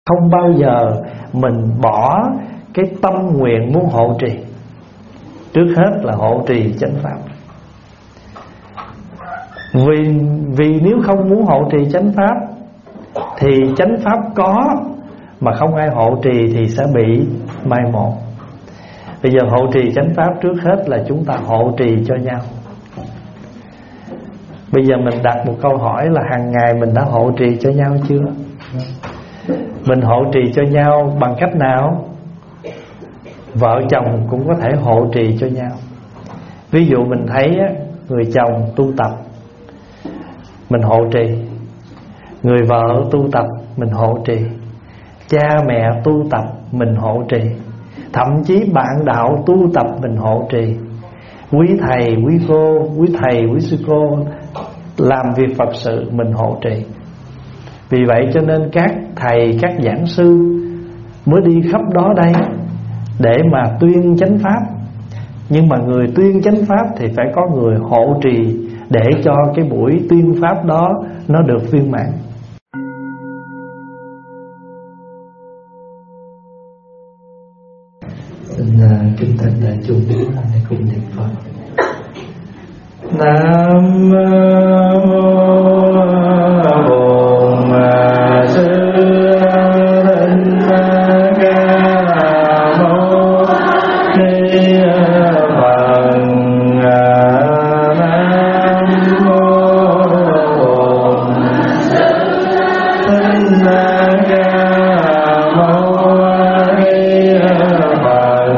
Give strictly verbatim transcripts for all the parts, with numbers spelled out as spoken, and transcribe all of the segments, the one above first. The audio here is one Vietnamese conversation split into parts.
Không bao giờ mình bỏ cái tâm nguyện muốn hộ trì. Trước hết là hộ trì chánh pháp. Vì, vì nếu không muốn hộ trì chánh pháp thì chánh pháp có mà không ai hộ trì thì sẽ bị mai một. Bây giờ hộ trì chánh pháp trước hết là chúng ta hộ trì cho nhau. Bây giờ mình đặt một câu hỏi là hàng ngày mình đã hộ trì cho nhau chưa? Mình hộ trì cho nhau bằng cách nào? Vợ chồng cũng có thể hộ trì cho nhau. Ví dụ mình thấy người chồng tu tập, mình hộ trì. Người vợ tu tập, mình hộ trì. Cha mẹ tu tập, mình hộ trì. Thậm chí bạn đạo tu tập, mình hộ trì. Quý thầy, quý cô, quý thầy, quý sư cô làm việc Phật sự, mình hộ trì. Vì vậy cho nên các thầy, các giảng sư mới đi khắp đó đây để mà tuyên chánh pháp. Nhưng mà người tuyên chánh pháp thì phải có người hộ trì để cho cái buổi tuyên pháp đó nó được viên mãn. Xin kính thỉnh đại chúng để cùng niệm Phật. Nam mô Bổn Sư Thích Ca Mâu Ni Phật. Nam mô Bổn Sư Thích Ca Mâu Ni Phật.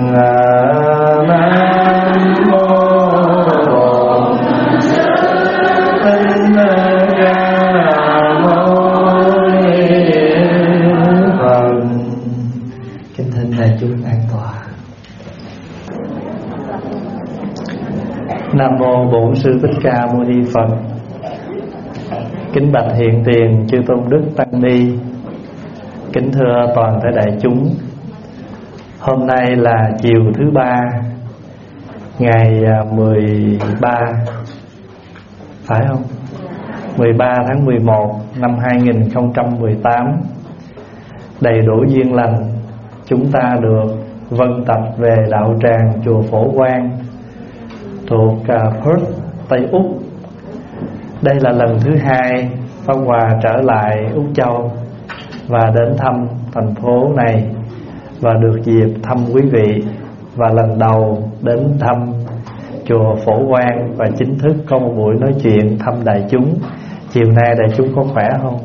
Nam mô Bổn Sư Thích Ca Mâu Ni Phật. Kính bạch hiện tiền chư tôn đức tăng ni, kính thưa toàn thể đại chúng. Hôm nay là chiều thứ ba, ngày mười ba, phải không? mười ba tháng mười một năm hai nghìn không trăm mười tám. Đầy đủ duyên lành, chúng ta được vân tập về đạo tràng chùa Phổ Quang thuộc Perth, Tây Úc. Đây là lần thứ hai Pháp Hòa trở lại Úc Châu và đến thăm thành phố này, và được dịp thăm quý vị, và lần đầu đến thăm chùa Phổ Quang và chính thức có một buổi nói chuyện thăm đại chúng. Chiều nay đại chúng có khỏe không?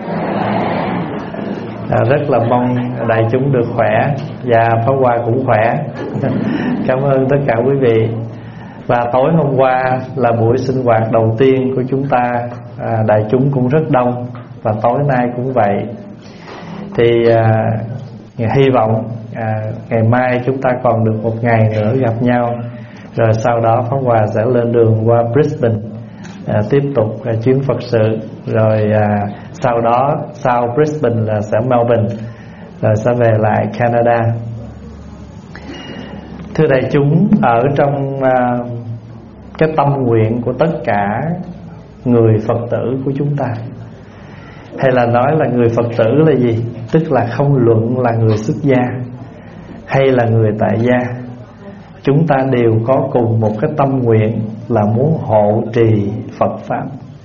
À, rất là mong đại chúng được khỏe, và Pháp Hòa cũng khỏe. Cảm ơn tất cả quý vị. Và tối hôm qua là buổi sinh hoạt đầu tiên của chúng ta, à, đại chúng cũng rất đông, và tối nay cũng vậy. Thì à, hy vọng à, ngày mai chúng ta còn được một ngày nữa gặp nhau, rồi sau đó Pháp Hòa sẽ lên đường qua Brisbane, à, tiếp tục à, chuyến Phật sự. Rồi à, sau đó sau Brisbane là sẽ Melbourne, rồi sẽ về lại Canada. Thưa đại chúng, ở trong à, cái tâm nguyện của tất cả người Phật tử của chúng ta, hay là nói là người Phật tử là gì? Tức là không luận là người xuất gia hay là người tại gia, chúng ta đều có cùng một cái tâm nguyện là muốn hộ trì Phật Pháp.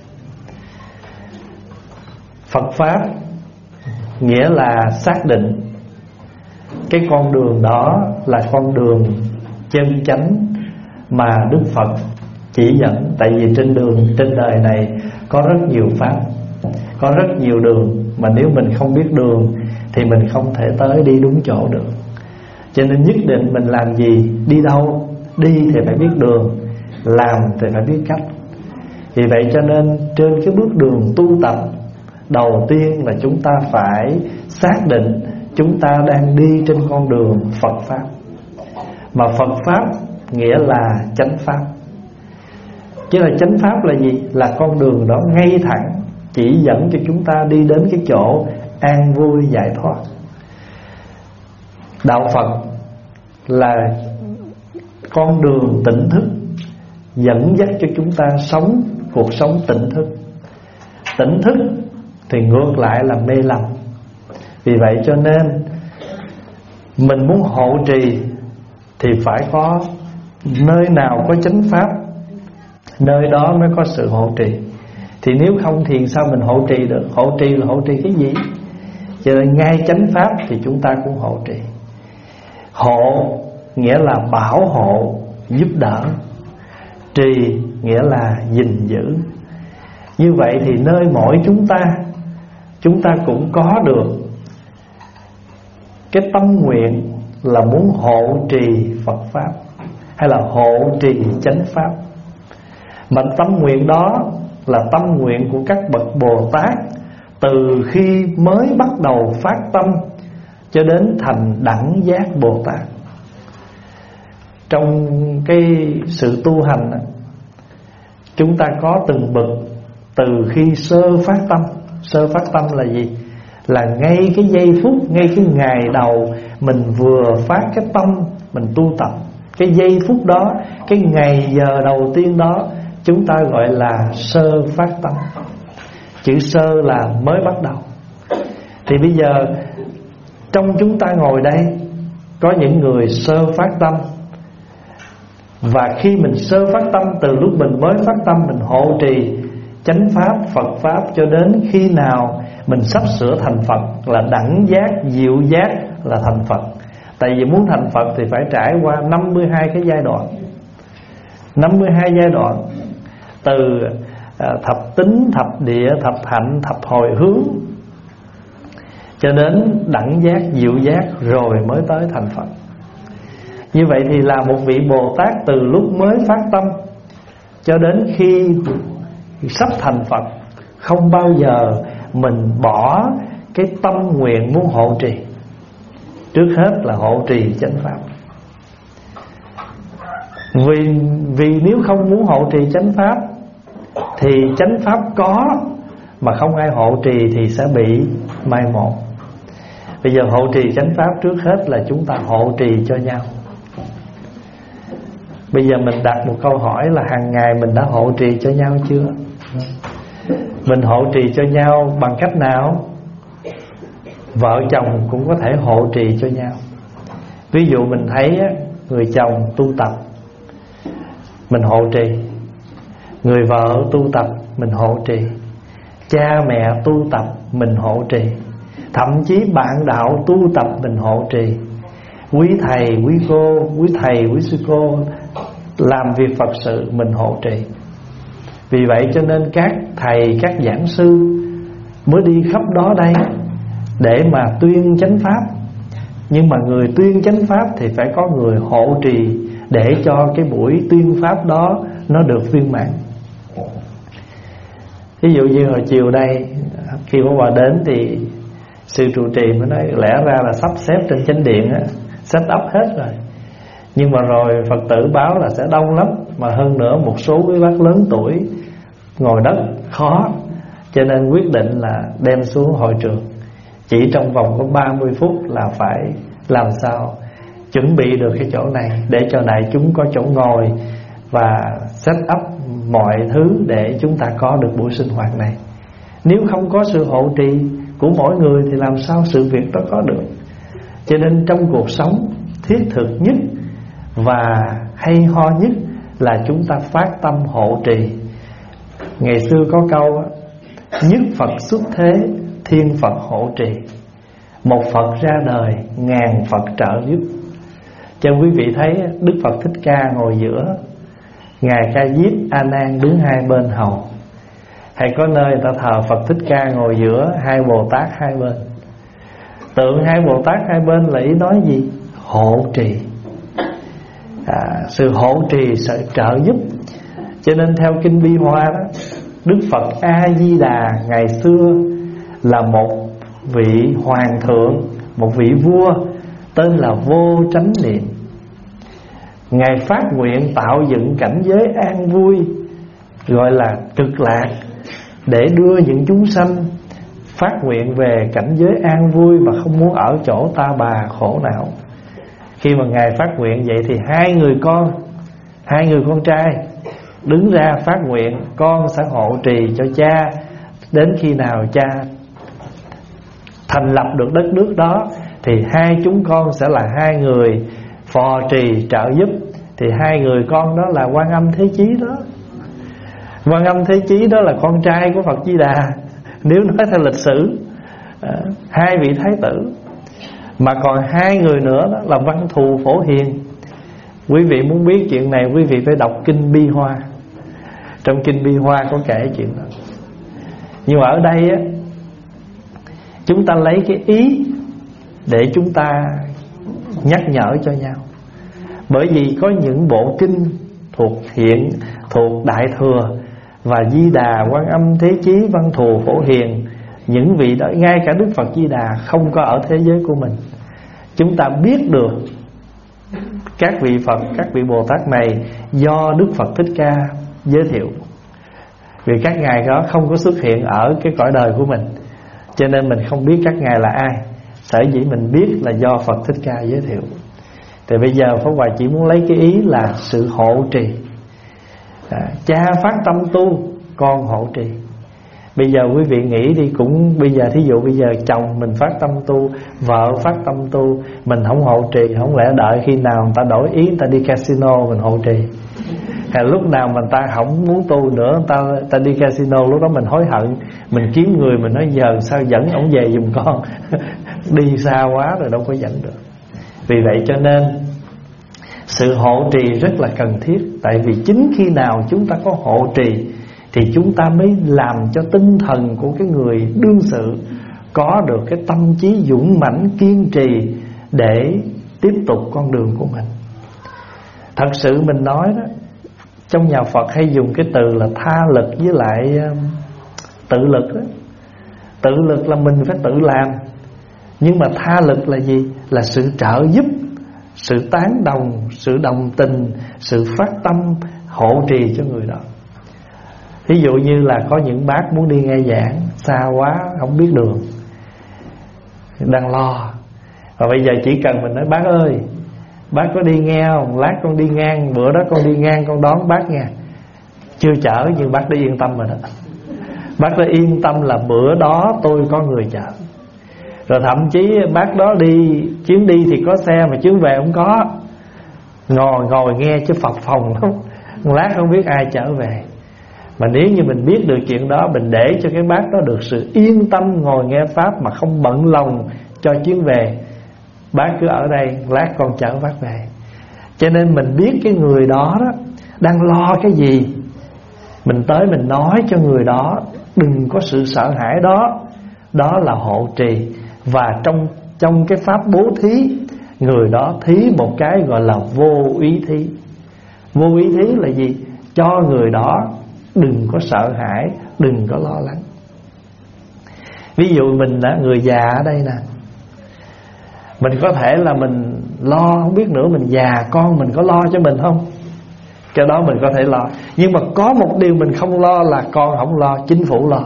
Phật Pháp nghĩa là xác định cái con đường đó là con đường chân chánh mà Đức Phật chỉ dẫn. Tại vì trên đường, trên đời này có rất nhiều pháp, có rất nhiều đường, mà nếu mình không biết đường thì mình không thể tới đi đúng chỗ được. Cho nên nhất định mình làm gì, đi đâu, đi thì phải biết đường, làm thì phải biết cách. Vì vậy cho nên trên cái bước đường tu tập, đầu tiên là chúng ta phải xác định chúng ta đang đi trên con đường Phật Pháp. Mà Phật Pháp nghĩa là chánh Pháp. Chứ là chánh Pháp là gì? Là con đường đó ngay thẳng, chỉ dẫn cho chúng ta đi đến cái chỗ an vui giải thoát. Đạo Phật là con đường tỉnh thức, dẫn dắt cho chúng ta sống cuộc sống tỉnh thức. Tỉnh thức thì ngược lại là mê lầm. Vì vậy cho nên mình muốn hộ trì thì phải có nơi nào có chánh pháp, nơi đó mới có sự hộ trì. Thì nếu không thì sao mình hộ trì được? Hộ trì là hộ trì cái gì? Cho nên ngay chánh pháp thì chúng ta cũng hộ trì. Hộ nghĩa là bảo hộ, giúp đỡ. Trì nghĩa là gìn giữ. Như vậy thì nơi mỗi chúng ta, chúng ta cũng có được cái tâm nguyện là muốn hộ trì Phật Pháp, hay là hộ trì chánh Pháp. Mà tâm nguyện đó là tâm nguyện của các bậc Bồ Tát từ khi mới bắt đầu phát tâm cho đến thành đẳng giác Bồ Tát. Trong cái sự tu hành, chúng ta có từng bậc. Từ khi sơ phát tâm. Sơ phát tâm là gì? Là ngay cái giây phút, ngay cái ngày đầu mình vừa phát cái tâm mình tu tập, cái giây phút đó, cái ngày giờ đầu tiên đó, chúng ta gọi là sơ phát tâm. Chữ sơ là mới bắt đầu. Thì bây giờ trong chúng ta ngồi đây có những người sơ phát tâm. Và khi mình sơ phát tâm, từ lúc mình mới phát tâm, mình hộ trì chánh pháp, Phật pháp cho đến khi nào mình sắp sửa thành Phật, là đẳng giác, diệu giác là thành Phật. Tại vì muốn thành Phật thì phải trải qua năm mươi hai cái giai đoạn. năm mươi hai giai đoạn. Từ à, thập tính, thập địa, thập hạnh, thập hồi hướng, cho đến đẳng giác, diệu giác, rồi mới tới thành Phật. Như vậy thì là một vị Bồ Tát từ lúc mới phát tâm cho đến khi sắp thành Phật, không bao giờ mình bỏ cái tâm nguyện muốn hộ trì. Trước hết là hộ trì chánh pháp. Vì, vì nếu không muốn hộ trì chánh pháp thì chánh pháp có mà không ai hộ trì thì sẽ bị mai một. Bây giờ hộ trì chánh pháp trước hết là chúng ta hộ trì cho nhau. Bây giờ mình đặt một câu hỏi là hàng ngày mình đã hộ trì cho nhau chưa? Mình hộ trì cho nhau bằng cách nào? Vợ chồng cũng có thể hộ trì cho nhau. Ví dụ mình thấy người chồng tu tập, mình hộ trì. Người vợ tu tập, mình hộ trì. Cha mẹ tu tập, mình hộ trì. Thậm chí bạn đạo tu tập, mình hộ trì. Quý thầy, quý cô, quý thầy, quý sư cô làm việc Phật sự, mình hộ trì. Vì vậy cho nên các thầy, các giảng sư mới đi khắp đó đây để mà tuyên chánh pháp. Nhưng mà người tuyên chánh pháp thì phải có người hộ trì để cho cái buổi tuyên pháp đó nó được viên mãn. Ví dụ như hồi chiều đây, khi có bà đến thì sư trụ trì mới nói lẽ ra là sắp xếp trên chánh điện á, set up hết rồi. Nhưng mà rồi Phật tử báo là sẽ đông lắm, mà hơn nữa một số quý bác lớn tuổi ngồi đất khó, cho nên quyết định là đem xuống hội trường. Chỉ trong vòng có ba mươi phút là phải làm sao chuẩn bị được cái chỗ này để cho đại chúng có chỗ ngồi và set up mọi thứ để chúng ta có được buổi sinh hoạt này. Nếu không có sự hộ trì của mỗi người thì làm sao sự việc đó có được. Cho nên trong cuộc sống thiết thực nhất và hay ho nhất là chúng ta phát tâm hộ trì. Ngày xưa có câu nhất Phật xuất thế, thiên Phật hộ trì. Một Phật ra đời, ngàn Phật trợ giúp. Cho quý vị thấy Đức Phật Thích Ca ngồi giữa, Ngài Ca Diếp, A Nan đứng hai bên hầu. Hay có nơi ta thờ Phật Thích Ca ngồi giữa, hai Bồ Tát hai bên. Tượng hai Bồ Tát hai bên là ý nói gì? Hộ trì. à, Sự hộ trì, sự trợ giúp. Cho nên theo Kinh Bi Hoa đó, Đức Phật A-di-đà ngày xưa là một vị hoàng thượng, một vị vua tên là Vô Chánh Niệm. Ngài phát nguyện tạo dựng cảnh giới an vui, gọi là cực lạc, để đưa những chúng sanh phát nguyện về cảnh giới an vui và không muốn ở chỗ ta bà khổ não. Khi mà Ngài phát nguyện vậy thì hai người con, hai người con trai đứng ra phát nguyện, con sẽ hộ trì cho cha đến khi nào cha thành lập được đất nước đó, thì hai chúng con sẽ là hai người phò trì trợ giúp. Thì hai người con đó là Quan Âm Thế Chí đó. Quan Âm Thế Chí đó là con trai của Phật Di Đà, nếu nói theo lịch sử, à, hai vị thái tử. Mà còn hai người nữa đó là Văn Thù Phổ Hiền. Quý vị muốn biết chuyện này, quý vị phải đọc Kinh Bi Hoa. Trong Kinh Bi Hoa có kể chuyện đó. Nhưng mà ở đây á, chúng ta lấy cái ý để chúng ta nhắc nhở cho nhau. Bởi vì có những bộ kinh thuộc Hiện, thuộc Đại Thừa và Di Đà, Quan Âm Thế Chí, Văn Thù Phổ Hiền, những vị đó, ngay cả Đức Phật Di Đà không có ở thế giới của mình. Chúng ta biết được các vị Phật, các vị Bồ Tát này do Đức Phật Thích Ca giới thiệu. Vì các ngài đó không có xuất hiện ở cái cõi đời của mình, cho nên mình không biết các ngài là ai. Sở dĩ mình biết là do Phật Thích Ca giới thiệu. Thì bây giờ Pháp Hòa chỉ muốn lấy cái ý là sự hộ trì. à, Cha phát tâm tu, con hộ trì. Bây giờ quý vị nghĩ đi, cũng bây giờ thí dụ bây giờ chồng mình phát tâm tu, vợ phát tâm tu, mình không hộ trì, không lẽ đợi khi nào người ta đổi ý, người ta đi casino mình hộ trì? Hay lúc nào mình ta không muốn tu nữa, người ta, người ta đi casino, lúc đó mình hối hận, mình kiếm người mình nói giờ sao dẫn ổng về giùm con đi xa quá rồi đâu có dẫn được. Vì vậy cho nên sự hộ trì rất là cần thiết. Tại vì chính khi nào chúng ta có hộ trì thì chúng ta mới làm cho tinh thần của cái người đương sự có được cái tâm trí dũng mãnh kiên trì để tiếp tục con đường của mình. Thật sự mình nói đó, trong nhà Phật hay dùng cái từ là tha lực với lại tự lực đó. Tự lực là mình phải tự làm, nhưng mà tha lực là gì? Là sự trợ giúp, sự tán đồng, sự đồng tình, sự phát tâm hộ trì cho người đó. Ví dụ như là có những bác muốn đi nghe giảng, xa quá không biết đường, đang lo, và bây giờ chỉ cần mình nói bác ơi, bác có đi nghe không? Lát con đi ngang, bữa đó con đi ngang con đón bác nha. Chưa chở nhưng bác đã yên tâm rồi đó. Bác đã yên tâm là bữa đó tôi có người chở. Rồi thậm chí bác đó đi, chuyến đi thì có xe mà chuyến về không có, ngồi ngồi nghe chứ phập phồng lắm, lát không biết ai chở về. Mà nếu như mình biết được chuyện đó, mình để cho cái bác đó được sự yên tâm ngồi nghe Pháp mà không bận lòng cho chuyến về, bác cứ ở đây, lát con chở bác về. Cho nên mình biết cái người đó, đó đang lo cái gì, mình tới mình nói cho người đó, đừng có sự sợ hãi đó. Đó là hộ trì. Và trong, trong cái pháp bố thí, người đó thí một cái gọi là vô úy thí. Vô úy thí là gì? Cho người đó đừng có sợ hãi, đừng có lo lắng. Ví dụ mình là người già ở đây nè, mình có thể là mình lo, không biết nữa mình già con mình có lo cho mình không? Cái đó mình có thể lo. Nhưng mà có một điều mình không lo là con không lo, chính phủ lo.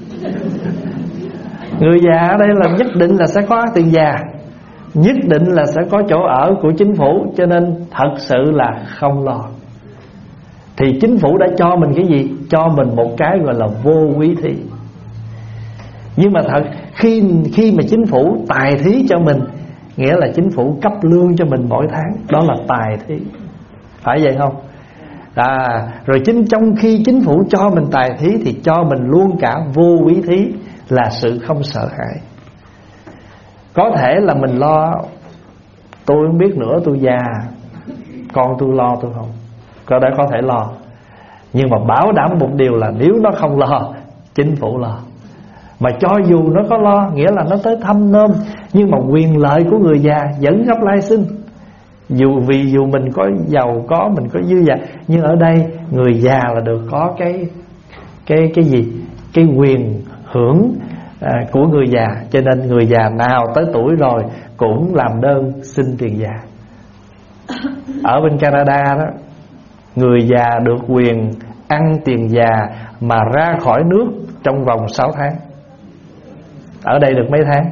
Người già ở đây là nhất định là sẽ có tiền già, nhất định là sẽ có chỗ ở của chính phủ, cho nên thật sự là không lo. Thì chính phủ đã cho mình cái gì? Cho mình một cái gọi là vô úy thí. Nhưng mà thật khi, khi mà chính phủ tài thí cho mình, nghĩa là chính phủ cấp lương cho mình mỗi tháng, đó là tài thí. Phải vậy không? À, rồi chính trong khi chính phủ cho mình tài thí thì cho mình luôn cả vô úy thí, là sự không sợ hãi. Có thể là mình lo, tôi không biết nữa, tôi già, con tôi lo tôi không, có thể có thể lo. Nhưng mà bảo đảm một điều là nếu nó không lo, chính phủ lo. Mà cho dù nó có lo, nghĩa là nó tới thăm nom, nhưng mà quyền lợi của người già vẫn gấp lai sinh. Dù vì dù mình có giàu có, mình có dư giả, nhưng ở đây người già là được có cái cái cái gì? Cái quyền hưởng à, của người già. Cho nên người già nào tới tuổi rồi cũng làm đơn xin tiền già. Ở bên Canada đó, người già được quyền ăn tiền già mà ra khỏi nước trong vòng sáu tháng. Ở đây được mấy tháng?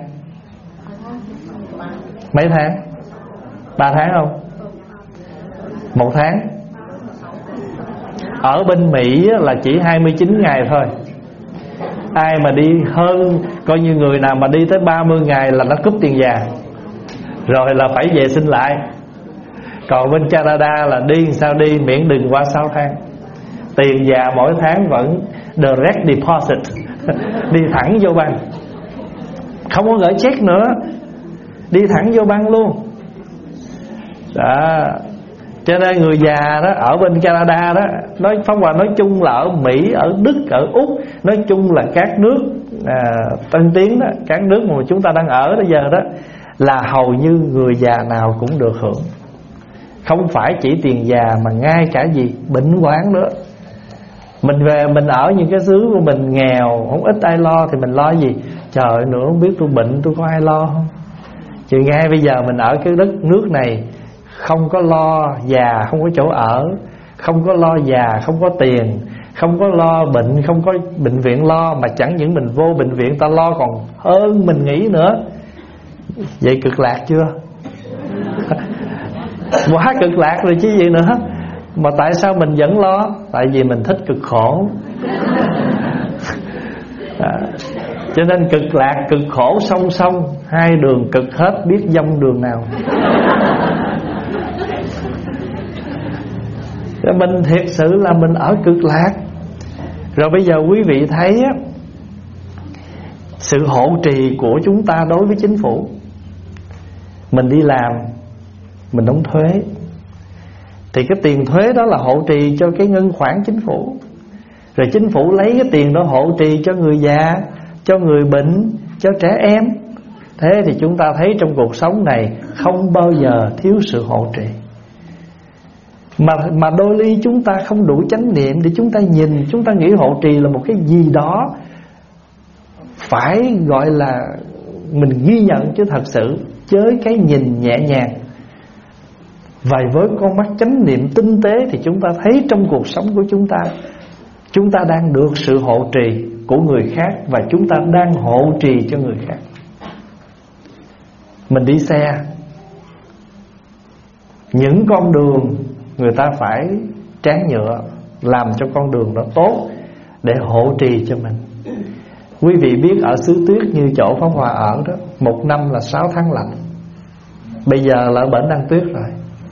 Mấy tháng? Ba tháng không? Một tháng. Ở bên Mỹ là chỉ hai mươi chín ngày thôi. Ai mà đi hơn, coi như người nào mà đi tới ba mươi ngày là nó cúp tiền già, rồi là phải về xin lại. Còn bên Canada là đi sao đi, miễn đừng qua sáu tháng. Tiền già mỗi tháng vẫn direct deposit đi thẳng vô băng, không có gửi check nữa, đi thẳng vô băng luôn đó. Cho nên người già đó ở bên Canada đó, nói Pháp Hòa nói chung là ở Mỹ, ở Đức, ở Úc, nói chung là các nước à, tân tiến đó, các nước mà chúng ta đang ở bây giờ đó, là hầu như người già nào cũng được hưởng. Không phải chỉ tiền già mà ngay cả gì bệnh hoạn nữa. Mình về mình ở những cái xứ của mình nghèo, không ít ai lo thì mình lo gì? Trời nữa không biết tôi bệnh tôi có ai lo không? Chứ ngay bây giờ mình ở cái đất nước này, không có lo già, không có chỗ ở, không có lo già, không có tiền, không có lo bệnh, không có bệnh viện lo, mà chẳng những mình vô bệnh viện ta lo còn hơn mình nghĩ nữa. Vậy cực lạc chưa? Quá cực lạc rồi chứ gì nữa. Mà tại sao mình vẫn lo? Tại vì mình thích cực khổ à, cho nên cực lạc cực khổ song song, hai đường cực hết, biết dông đường nào. Mình thiệt sự là mình ở cực lạc. Rồi bây giờ quý vị thấy á, sự hộ trì của chúng ta đối với chính phủ. Mình đi làm, mình đóng thuế, thì cái tiền thuế đó là hộ trì cho cái ngân khoản chính phủ. Rồi chính phủ lấy cái tiền đó hộ trì cho người già, cho người bệnh, cho trẻ em. Thế thì chúng ta thấy trong cuộc sống này không bao giờ thiếu sự hộ trì. Mà, mà đôi ly chúng ta không đủ chánh niệm để chúng ta nhìn, chúng ta nghĩ hộ trì là một cái gì đó phải gọi là mình ghi nhận, chứ thật sự với cái nhìn nhẹ nhàng và với con mắt chánh niệm tinh tế thì chúng ta thấy trong cuộc sống của chúng ta, chúng ta đang được sự hộ trì của người khác, và chúng ta đang hộ trì cho người khác. Mình đi xe, những con đường người ta phải tráng nhựa, làm cho con đường đó tốt để hộ trì cho mình. Quý vị biết ở xứ tuyết như chỗ Pháp Hòa ở đó, một năm là sáu tháng lạnh. Bây giờ là ở bển đang tuyết rồi.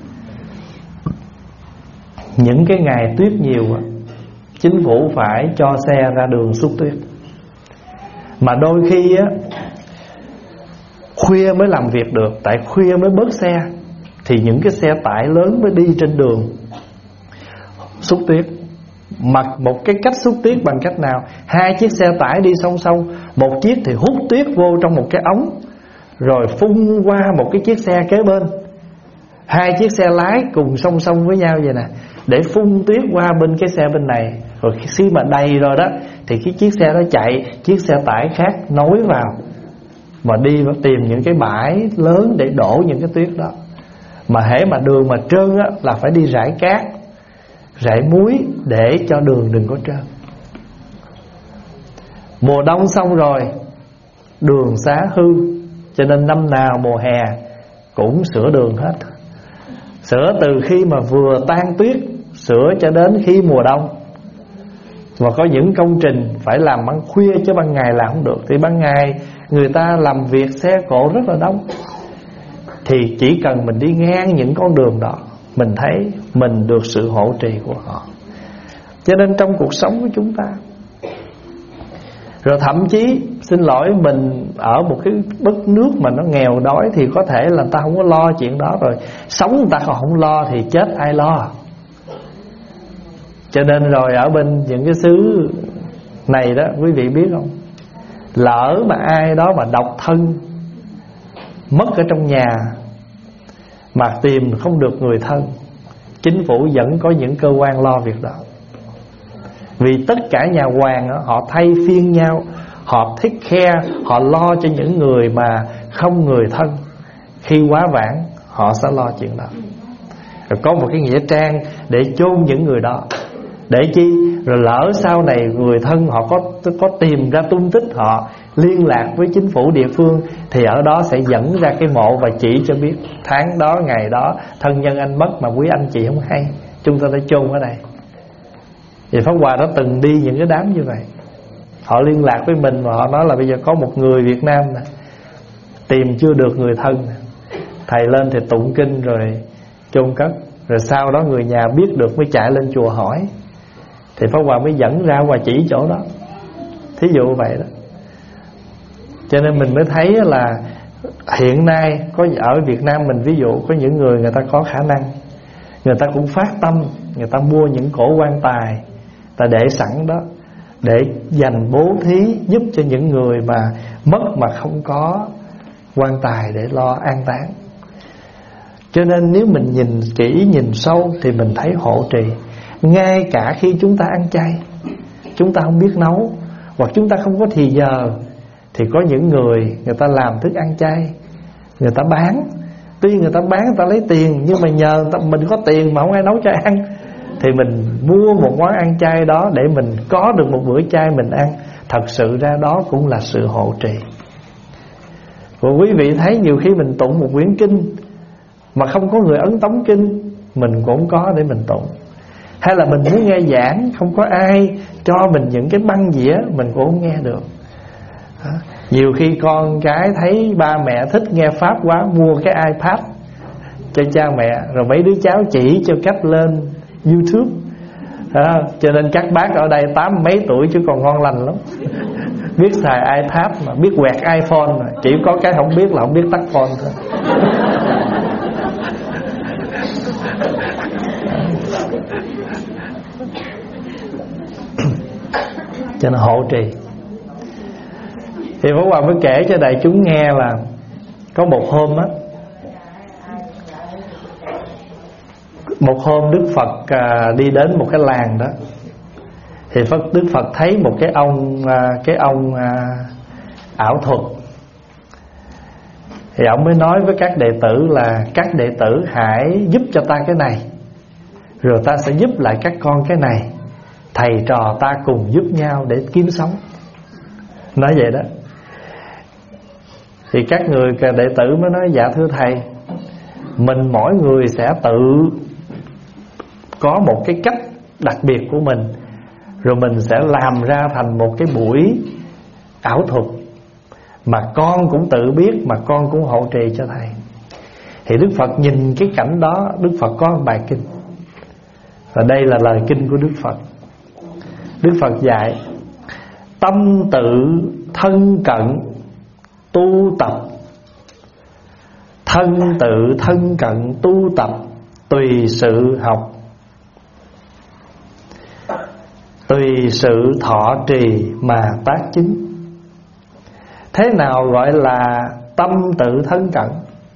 Những cái ngày tuyết nhiều, chính phủ phải cho xe ra đường xúc tuyết. Mà đôi khi á, khuya mới làm việc được, tại khuya mới bớt xe, thì những cái xe tải lớn mới đi trên đường xúc tuyết. Mặc một cái cách xúc tuyết bằng cách nào? Hai chiếc xe tải đi song song, một chiếc thì hút tuyết vô trong một cái ống, rồi phun qua một cái chiếc xe kế bên. Hai chiếc xe lái cùng song song với nhau vậy nè, để phun tuyết qua bên cái xe bên này. Rồi khi mà đầy rồi đó, thì cái chiếc xe đó chạy, chiếc xe tải khác nối vào, mà đi và tìm những cái bãi lớn để đổ những cái tuyết đó. Mà hễ mà đường mà trơn á, là phải đi rải cát, rải muối để cho đường đừng có trơn. Mùa đông xong rồi, đường xá hư, cho nên năm nào mùa hè cũng sửa đường hết. Sửa từ khi mà vừa tan tuyết, sửa cho đến khi mùa đông. Và có những công trình phải làm ban khuya, chứ ban ngày làm không được. Thì ban ngày người ta làm việc xe cộ rất là đông, thì chỉ cần mình đi ngang những con đường đó, mình thấy mình được sự hỗ trì của họ. Cho nên trong cuộc sống của chúng ta, rồi thậm chí xin lỗi, mình ở một cái đất nước mà nó nghèo đói, thì có thể là người ta không có lo chuyện đó, rồi sống người ta còn không lo thì chết ai lo. Cho nên rồi ở bên những cái xứ này đó, quý vị biết không, lỡ mà ai đó mà độc thân, mất ở trong nhà mà tìm không được người thân, chính phủ vẫn có những cơ quan lo việc đó. Vì tất cả nhà hoàng đó, họ thay phiên nhau, họ take care, họ lo cho những người mà không người thân. Khi quá vãng, họ sẽ lo chuyện đó. Rồi có một cái nghĩa trang để chôn những người đó. Để chi? Rồi lỡ sau này người thân họ có có tìm ra tung tích, họ liên lạc với chính phủ địa phương, thì ở đó sẽ dẫn ra cái mộ và chỉ cho biết tháng đó, ngày đó thân nhân anh mất mà quý anh chị không hay, chúng ta đã chôn ở đây. Thì Pháp Hòa đã từng đi những cái đám như vậy. Họ liên lạc với mình và họ nói là bây giờ có một người Việt Nam nè, tìm chưa được người thân, thầy lên thì tụng kinh rồi chôn cất. Rồi sau đó người nhà biết được mới chạy lên chùa hỏi, thì Pháp Hòa mới dẫn ra Hòa chỉ chỗ đó. Thí dụ vậy đó. Cho nên mình mới thấy là hiện nay có ở Việt Nam mình, ví dụ có những người người ta có khả năng, người ta cũng phát tâm, người ta mua những cổ quan tài, ta để sẵn đó để dành bố thí giúp cho những người mà mất mà không có quan tài để lo an táng. Cho nên nếu mình nhìn kỹ, nhìn sâu thì mình thấy hộ trì. Ngay cả khi chúng ta ăn chay, chúng ta không biết nấu, hoặc chúng ta không có thì giờ, thì có những người người ta làm thức ăn chay, người ta bán. Tuy người ta bán người ta lấy tiền, nhưng mà nhờ người ta, mình có tiền mà không ai nấu cho ăn, thì mình mua một món ăn chay đó để mình có được một bữa chay mình ăn. Thật sự ra đó cũng là sự hộ trì. Và quý vị thấy nhiều khi mình tụng một quyển kinh mà không có người ấn tống kinh, mình cũng có để mình tụng. Hay là mình muốn nghe giảng, không có ai cho mình những cái băng dĩa, mình cũng không nghe được. Nhiều khi con cái thấy ba mẹ thích nghe Pháp quá, mua cái iPad cho cha mẹ, rồi mấy đứa cháu chỉ cho cách lên YouTube. À, cho nên các bác ở đây tám mấy tuổi chứ còn ngon lành lắm. Biết xài iPad mà, biết quẹt iPhone mà. Chỉ có cái không biết là không biết tắt phone thôi. Cho nên hộ trì. Thì Pháp Hòa mới kể cho đại chúng nghe là có một hôm á, một hôm Đức Phật à, đi đến một cái làng đó. Thì Phật Đức Phật thấy một cái ông à, cái ông à, ảo thuật. Thì ông mới nói với các đệ tử là các đệ tử hãy giúp cho ta cái này, rồi ta sẽ giúp lại các con cái này. Thầy trò ta cùng giúp nhau để kiếm sống. Nói vậy đó. Thì các người đệ tử mới nói dạ thưa thầy, mình mỗi người sẽ tự có một cái cách đặc biệt của mình, rồi mình sẽ làm ra thành một cái buổi ảo thuật mà con cũng tự biết, mà con cũng hộ trì cho thầy. Thì Đức Phật nhìn cái cảnh đó, Đức Phật có một bài kinh, và đây là lời kinh của Đức Phật. Đức Phật dạy: tâm tự thân cận tu tập, thân tự thân cận tu tập, tùy sự học, tùy sự thọ trì mà tác chứng. Thế nào gọi là tâm tự thân cận?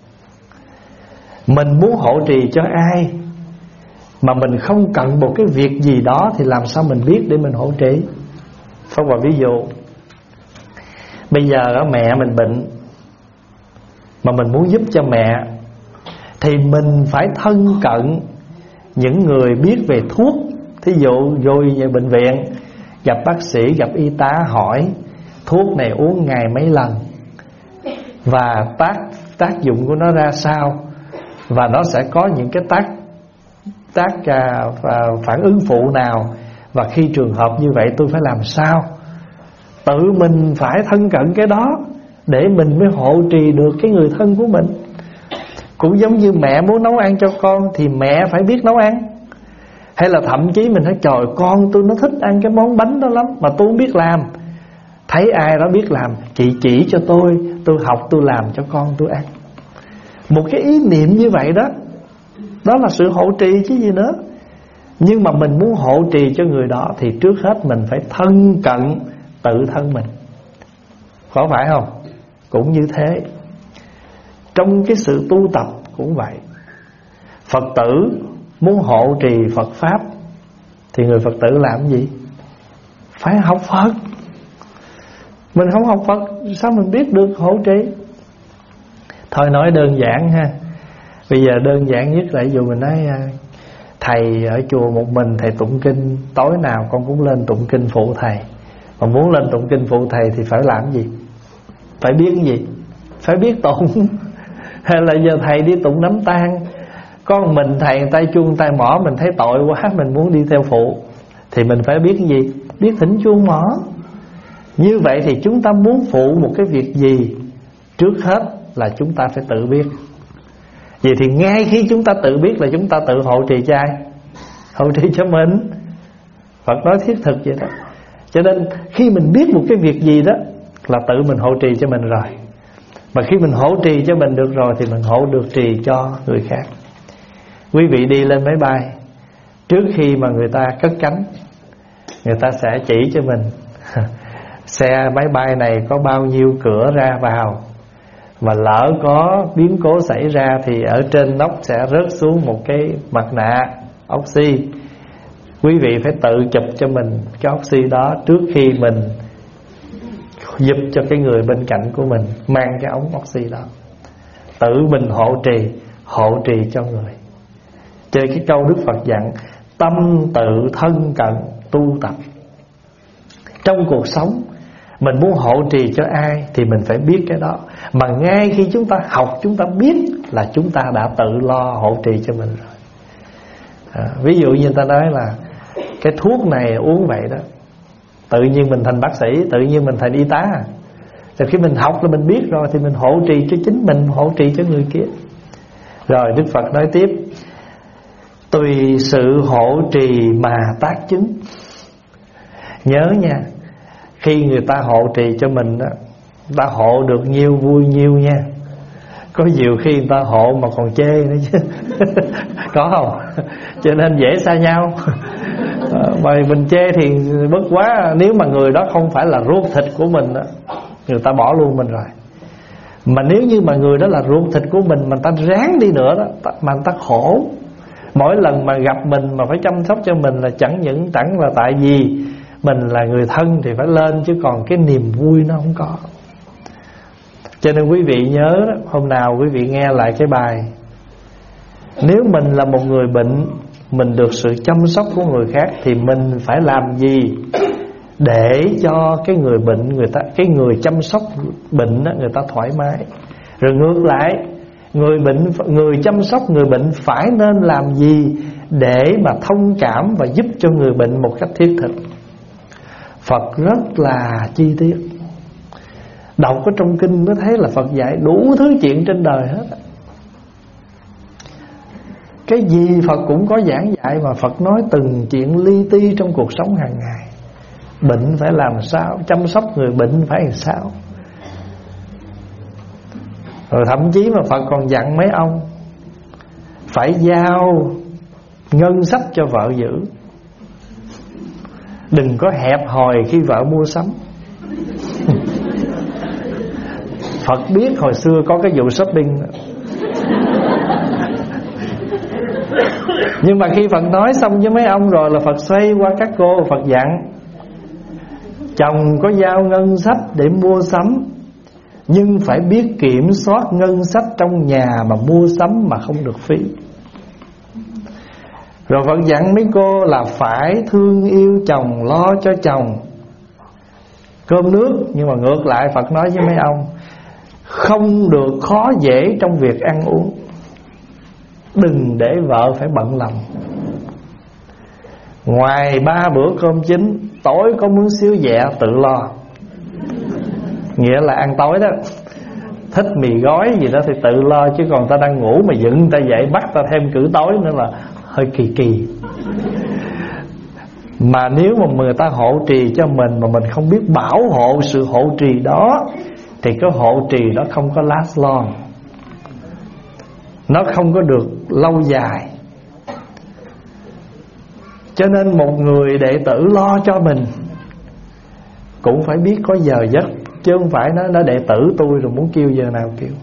Mình muốn hộ trì cho ai mà mình không cần một cái việc gì đó thì làm sao mình biết để mình hộ trì? Pháp Hòa ví dụ, bây giờ mẹ mình bệnh mà mình muốn giúp cho mẹ, thì mình phải thân cận những người biết về thuốc. Thí dụ vô về bệnh viện, gặp bác sĩ, gặp y tá, hỏi thuốc này uống ngày mấy lần, và tác tác dụng của nó ra sao, và nó sẽ có những cái tác tác và phản ứng phụ nào, và khi trường hợp như vậy tôi phải làm sao. Tự mình phải thân cận cái đó để mình mới hộ trì được cái người thân của mình. Cũng giống như mẹ muốn nấu ăn cho con thì mẹ phải biết nấu ăn. Hay là thậm chí mình nói trời, con tôi nó thích ăn cái món bánh đó lắm mà tôi không biết làm. Thấy ai đó biết làm, chị chỉ cho tôi, tôi học tôi làm cho con tôi ăn. Một cái ý niệm như vậy đó, đó là sự hộ trì chứ gì nữa. Nhưng mà mình muốn hộ trì cho người đó thì trước hết mình phải thân cận tự thân mình, có phải không? Cũng như thế, trong cái sự tu tập cũng vậy. Phật tử muốn hộ trì Phật Pháp thì người Phật tử làm gì? Phải học Phật. Mình không học Phật sao mình biết được hộ trì? Thôi nói đơn giản ha. Bây giờ đơn giản nhất là ví dụ mình nói thầy ở chùa một mình thầy tụng kinh, tối nào con cũng lên tụng kinh phụ thầy. Mà muốn lên tụng kinh phụ thầy thì phải làm gì? Phải biết cái gì? Phải biết tụng. Hay là giờ thầy đi tụng nắm tang, con mình thầy tay chuông tay mỏ, mình thấy tội quá, mình muốn đi theo phụ, thì mình phải biết cái gì? Biết thỉnh chuông mỏ. Như vậy thì chúng ta muốn phụ một cái việc gì, trước hết là chúng ta phải tự biết. Vậy thì ngay khi chúng ta tự biết là chúng ta tự hộ trì cho ai? Hộ trì cho mình. Phật nói thiết thực vậy đó. Cho nên khi mình biết một cái việc gì đó là tự mình hộ trì cho mình rồi. Mà khi mình hộ trì cho mình được rồi thì mình hộ được trì cho người khác. Quý vị đi lên máy bay, trước khi mà người ta cất cánh, người ta sẽ chỉ cho mình xe máy bay này có bao nhiêu cửa ra vào, mà lỡ có biến cố xảy ra thì ở trên nóc sẽ rớt xuống một cái mặt nạ oxy. Quý vị phải tự chụp cho mình cái oxy đó trước khi mình giúp cho cái người bên cạnh của mình mang cái ống oxy đó. Tự mình hộ trì, hộ trì cho người. Chơi cái câu Đức Phật dặn tâm tự thân cận tu tập. Trong cuộc sống mình muốn hộ trì cho ai thì mình phải biết cái đó. Mà ngay khi chúng ta học, chúng ta biết là chúng ta đã tự lo hộ trì cho mình rồi. à, Ví dụ như ta nói là cái thuốc này uống vậy đó, tự nhiên mình thành bác sĩ, tự nhiên mình thành y tá. Rồi khi mình học là mình biết rồi thì mình hộ trì cho chính mình, hộ trì cho người kia. Rồi Đức Phật nói tiếp: tùy sự hộ trì mà tác chứng. Nhớ nha, khi người ta hộ trì cho mình đó, ta hộ được nhiêu vui nhiêu nha. Có nhiều khi người ta hộ mà còn chê nữa chứ có không? Cho nên dễ xa nhau. Mà mình chê thì bất quá. Nếu mà người đó không phải là ruột thịt của mình đó, người ta bỏ luôn mình rồi. Mà nếu như mà người đó là ruột thịt của mình mà ta ráng đi nữa đó, mà người ta khổ, mỗi lần mà gặp mình mà phải chăm sóc cho mình là chẳng những chẳng là tại vì mình là người thân thì phải lên, chứ còn cái niềm vui nó không có. Cho nên quý vị nhớ đó, hôm nào quý vị nghe lại cái bài: nếu mình là một người bệnh, mình được sự chăm sóc của người khác thì mình phải làm gì để cho cái người bệnh, người ta cái người chăm sóc bệnh đó, người ta thoải mái. Rồi ngược lại, người bệnh, người chăm sóc người bệnh phải nên làm gì để mà thông cảm và giúp cho người bệnh một cách thiết thực. Phật rất là chi tiết. Đọc ở trong kinh mới thấy là Phật dạy đủ thứ chuyện trên đời hết. Cái gì Phật cũng có giảng dạy, mà Phật nói từng chuyện li ti trong cuộc sống hàng ngày. Bệnh phải làm sao, chăm sóc người bệnh phải làm sao. Rồi thậm chí mà Phật còn dặn mấy ông phải giao ngân sách cho vợ giữ. Đừng có hẹp hòi khi vợ mua sắm. Phật biết hồi xưa có cái vụ shopping đó. Nhưng mà khi Phật nói xong với mấy ông rồi là Phật xoay qua các cô, Phật dặn: chồng có giao ngân sách để mua sắm, nhưng phải biết kiểm soát ngân sách trong nhà mà mua sắm mà không được phí. Rồi Phật dặn mấy cô là phải thương yêu chồng, lo cho chồng cơm nước. Nhưng mà ngược lại Phật nói với mấy ông không được khó dễ trong việc ăn uống. Đừng để vợ phải bận lòng. Ngoài ba bữa cơm chính, tối có muốn xíu dẹ tự lo. Nghĩa là ăn tối đó, thích mì gói gì đó thì tự lo, chứ còn ta đang ngủ mà dựng ta dậy bắt ta thêm cử tối nữa là hơi kỳ kỳ. Mà nếu mà người ta hộ trì cho mình mà mình không biết bảo hộ sự hộ trì đó thì cái hộ trì đó không có last long, nó không có được lâu dài. Cho nên một người đệ tử lo cho mình cũng phải biết có giờ giấc, chứ không phải nó, nó đệ tử tôi rồi muốn kêu giờ nào kêu.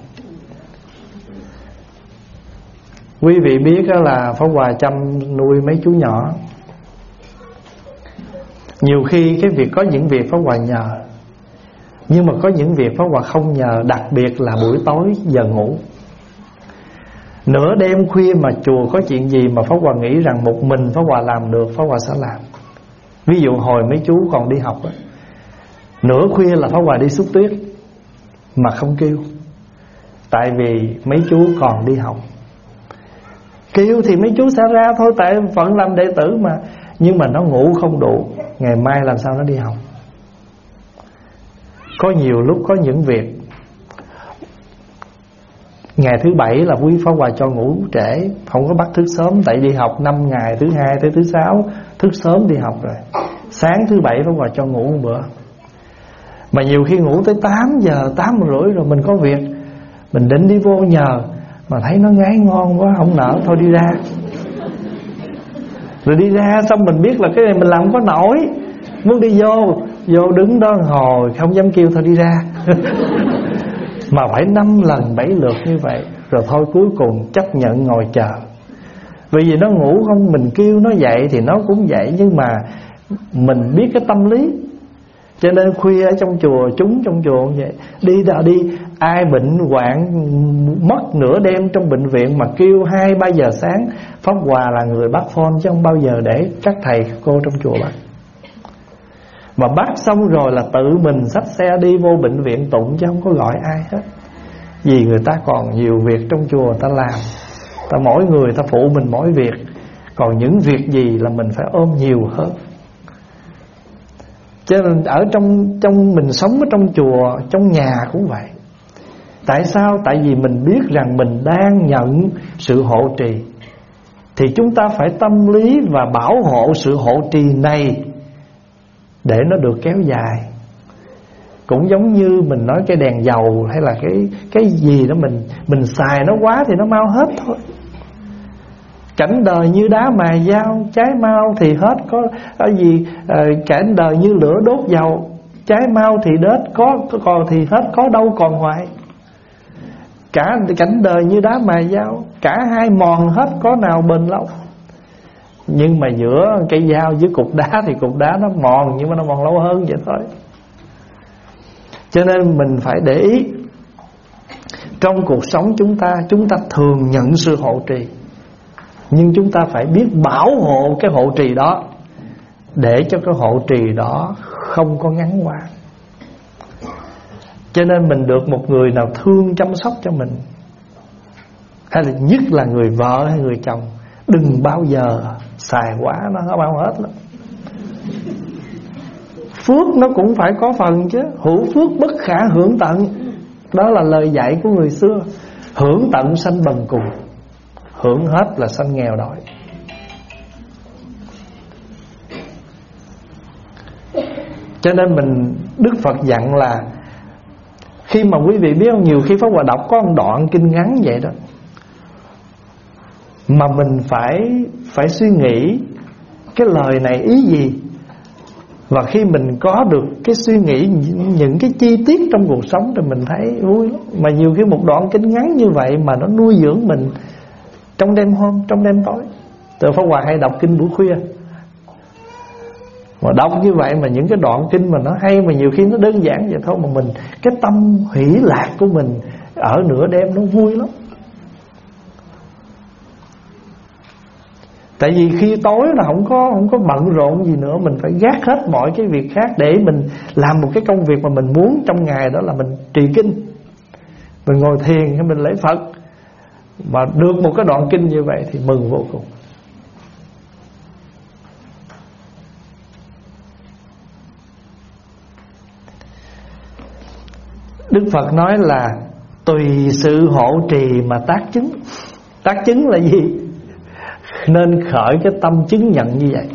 Quý vị biết là Pháp Hòa chăm nuôi mấy chú nhỏ. Nhiều khi cái việc có những việc Pháp Hòa nhờ, nhưng mà có những việc Pháp Hòa không nhờ. Đặc biệt là buổi tối giờ ngủ, nửa đêm khuya mà chùa có chuyện gì mà Pháp Hòa nghĩ rằng một mình Pháp Hòa làm được, Pháp Hòa sẽ làm. Ví dụ hồi mấy chú còn đi học đó, nửa khuya là Pháp Hòa đi xúc tuyết mà không kêu, tại vì mấy chú còn đi học. Kêu thì mấy chú sẽ ra thôi, tại phận làm đệ tử mà. Nhưng mà nó ngủ không đủ, ngày mai làm sao nó đi học. Có nhiều lúc có những việc ngày thứ bảy là quý Pháp Hòa cho ngủ trễ, không có bắt thức sớm, tại đi học năm ngày, thứ hai tới thứ sáu thức sớm đi học rồi. Sáng thứ bảy Pháp Hòa cho ngủ một bữa. Mà nhiều khi ngủ tới tám giờ, tám rưỡi rồi mình có việc, mình định đi vô nhờ mà thấy nó ngái ngon quá, không nỡ, thôi đi ra. Rồi đi ra xong mình biết là cái này mình làm không có nổi, muốn đi vô, vô đứng đó hồi không dám kêu thôi đi ra. Mà phải năm lần bảy lượt như vậy, rồi thôi cuối cùng chấp nhận ngồi chờ. Bởi vì nó ngủ không, mình kêu nó dậy thì nó cũng dậy, nhưng mà mình biết cái tâm lý. Cho nên khuya ở trong chùa, chúng trong chùa cũng vậy. Đi đã đi, ai bệnh hoạn mất nửa đêm trong bệnh viện mà kêu hai ba giờ sáng, Pháp Hòa là người bắt phone chứ không bao giờ để các thầy các cô trong chùa bắt. Mà bắt xong rồi là tự mình xách xe đi vô bệnh viện tụng, chứ không có gọi ai hết. Vì người ta còn nhiều việc trong chùa người ta làm, ta mỗi người ta phụ mình mỗi việc. Còn những việc gì là mình phải ôm nhiều hơn. Cho nên ở trong trong mình sống ở trong chùa, trong nhà cũng vậy. Tại sao? Tại vì mình biết rằng mình đang nhận sự hộ trì, thì chúng ta phải tâm lý và bảo hộ sự hộ trì này để nó được kéo dài. Cũng giống như mình nói cái đèn dầu hay là cái cái gì đó, mình mình xài nó quá thì nó mau hết thôi. Cảnh đời như đá mài dao, cháy mau thì hết. Có, có gì à, cảnh đời như lửa đốt dầu, cháy mau thì đết, có còn thì hết, có đâu còn hoài. Cả cảnh đời như đá mài dao, cả hai mòn hết, có nào bền lâu. Nhưng mà giữa cây dao với cục đá thì cục đá nó mòn, nhưng mà nó mòn lâu hơn vậy thôi. Cho nên mình phải để ý, trong cuộc sống chúng ta, chúng ta thường nhận sự hộ trì, nhưng chúng ta phải biết bảo hộ cái hộ trì đó, để cho cái hộ trì đó không có ngắn qua. Cho nên mình được một người nào thương chăm sóc cho mình, hay là nhất là người vợ hay người chồng, đừng bao giờ xài quá, nó bao hết lắm. Phước nó cũng phải có phần chứ. Hữu phước bất khả hưởng tận, đó là lời dạy của người xưa. Hưởng tận sanh bần cùng, hưởng hết là sanh nghèo đói. Cho nên mình, Đức Phật dặn là, khi mà quý vị biết không, nhiều khi Pháp Hòa đọc có một đoạn kinh ngắn vậy đó, mà mình phải phải suy nghĩ cái lời này ý gì. Và khi mình có được cái suy nghĩ những cái chi tiết trong cuộc sống thì mình thấy vui lắm. Mà nhiều khi một đoạn kinh ngắn như vậy mà nó nuôi dưỡng mình trong đêm hôm, trong đêm tối. Từ Pháp Hòa hay đọc kinh buổi khuya, mà đọc như vậy mà những cái đoạn kinh mà nó hay, mà nhiều khi nó đơn giản vậy thôi, mà mình cái tâm hỷ lạc của mình ở nửa đêm nó vui lắm. Tại vì khi tối là không có không có bận rộn gì nữa, mình phải gác hết mọi cái việc khác để mình làm một cái công việc mà mình muốn trong ngày, đó là mình trì kinh, mình ngồi thiền hay mình lễ Phật. Mà được một cái đoạn kinh như vậy thì mừng vô cùng. Đức Phật nói là tùy sự hộ trì mà tác chứng. Tác chứng là gì? Nên khởi cái tâm chứng nhận như vậy.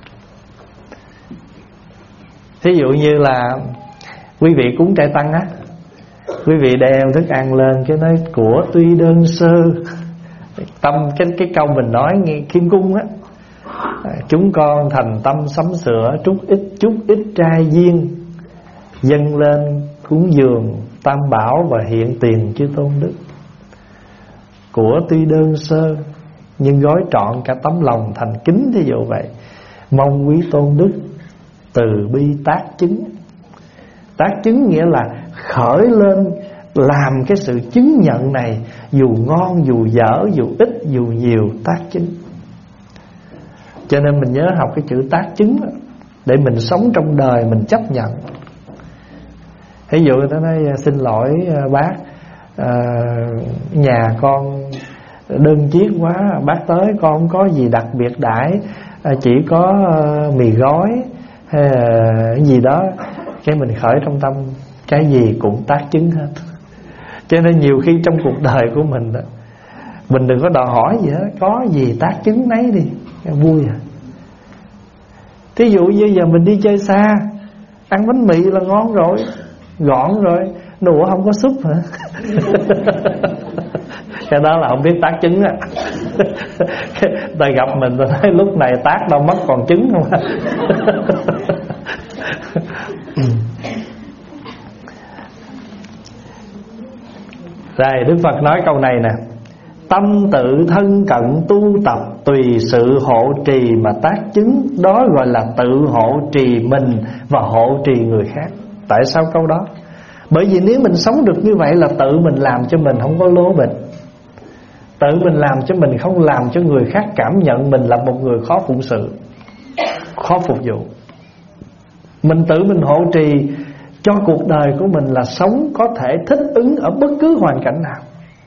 Thí dụ như là quý vị cúng trai tăng á, quý vị đem thức ăn lên, cái nói của tuy đơn sơ. Tâm cái cái câu mình nói nghe Kim Cung á, chúng con thành tâm sắm sửa chút ít chút ít trai duyên, dâng lên cúng dường tam bảo và hiện tiền chư tôn đức. Của tuy đơn sơ nhưng gói trọn cả tấm lòng thành kính, thí dụ vậy. Mong quý tôn đức từ bi tác chứng. Tác chứng nghĩa là khởi lên làm cái sự chứng nhận này, dù ngon dù dở, dù ít dù nhiều, tác chứng. Cho nên mình nhớ học cái chữ tác chứng đó, để mình sống trong đời mình chấp nhận. Ví dụ người ta nói xin lỗi bác, à, nhà con đơn chiếc quá, bác tới con không có gì đặc biệt đãi, chỉ có mì gói hay là cái gì đó. Cái mình khởi trong tâm cái gì cũng tác chứng hết. Cho nên nhiều khi trong cuộc đời của mình đó, mình đừng có đòi hỏi gì hết, có gì tác chứng nấy đi, vui à. Thí dụ như giờ mình đi chơi xa, ăn bánh mì là ngon rồi, gọn rồi, đùa không có súp hả? Cái đó là không biết tác chứng á. Ta gặp mình ta thấy lúc này tác đâu mất còn trứng không á. Rồi Đức Phật nói câu này nè: tâm tự thân cận tu tập, tùy sự hộ trì mà tác chứng. Đó gọi là tự hộ trì mình và hộ trì người khác. Tại sao câu đó? Bởi vì nếu mình sống được như vậy là tự mình làm cho mình không có lố bịch, tự mình làm cho mình không làm cho người khác cảm nhận mình là một người khó phụng sự, khó phục vụ. Mình tự mình hộ trì cho cuộc đời của mình là sống có thể thích ứng ở bất cứ hoàn cảnh nào.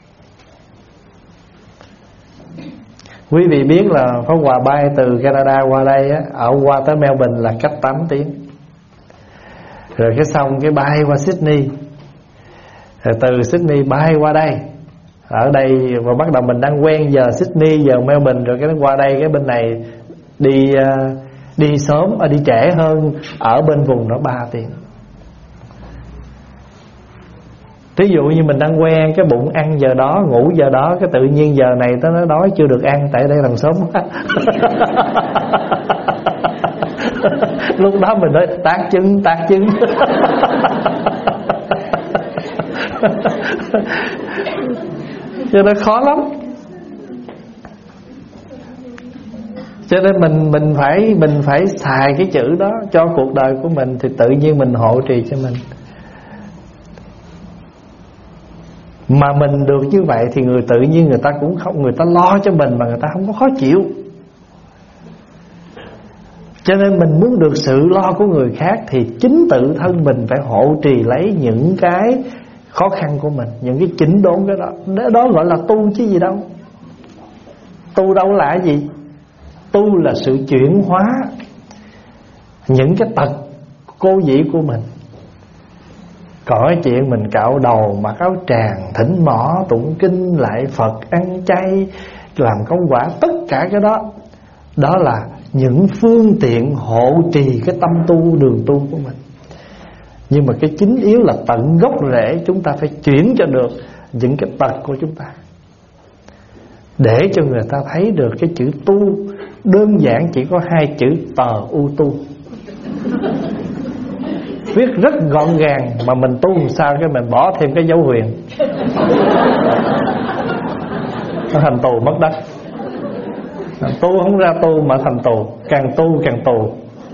Quý vị biết là Pháp Hòa bay từ Canada qua đây á, ở qua tới Melbourne là cách tám tiếng. Rồi cái xong cái bay qua Sydney, rồi từ Sydney bay qua đây. Ở đây và bắt đầu mình đang quen giờ Sydney, giờ Melbourne, rồi cái qua đây cái bên này đi đi sớm, đi trễ hơn ở bên vùng đó ba tiếng. Ví dụ như mình đang quen cái bụng ăn giờ đó, ngủ giờ đó, cái tự nhiên giờ này tới nó đói chưa được ăn, tại đây làm sớm quá. Lúc đó mình nói tác chứng, tác chứng. Cho nên khó lắm. Cho nên mình mình phải mình phải xài cái chữ đó cho cuộc đời của mình, thì tự nhiên mình hộ trì cho mình. Mà mình được như vậy thì người tự nhiên người ta cũng không, người ta lo cho mình mà người ta không có khó chịu. Cho nên mình muốn được sự lo của người khác thì chính tự thân mình phải hộ trì lấy những cái khó khăn của mình, những cái chỉnh đốn cái đó. Đó gọi là tu chứ gì đâu. Tu đâu là cái gì? Tu là sự chuyển hóa những cái tật cô dĩ của mình. Còn cái chuyện mình cạo đầu, mặc áo tràng, thỉnh mỏ, tụng kinh, lại Phật, ăn chay, làm công quả, tất cả cái đó, đó là những phương tiện hộ trì cái tâm tu, đường tu của mình. Nhưng mà cái chính yếu là tận gốc rễ chúng ta phải chuyển cho được những cái tật của chúng ta, để cho người ta thấy được cái chữ tu đơn giản chỉ có hai chữ tờ u tu. Viết rất gọn gàng mà mình tu làm sao cái mình bỏ thêm cái dấu huyền, nó thành tù mất đất. Tu không ra tu mà thành tù, càng tu càng tù.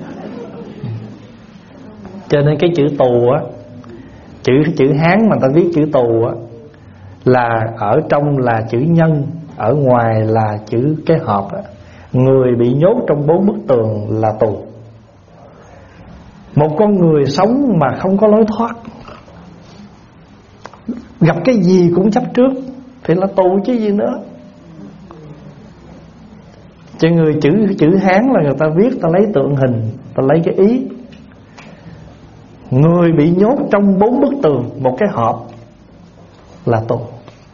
Cho nên cái chữ tù á, chữ chữ Hán mà ta viết chữ tù á, là ở trong là chữ nhân, ở ngoài là chữ cái hộp á. Người bị nhốt trong bốn bức tường là tù. Một con người sống mà không có lối thoát, gặp cái gì cũng chấp trước thì là tù chứ gì nữa. Cho người chữ chữ Hán là người ta viết, ta lấy tượng hình, ta lấy cái ý. Người bị nhốt trong bốn bức tường, một cái hộp là tù.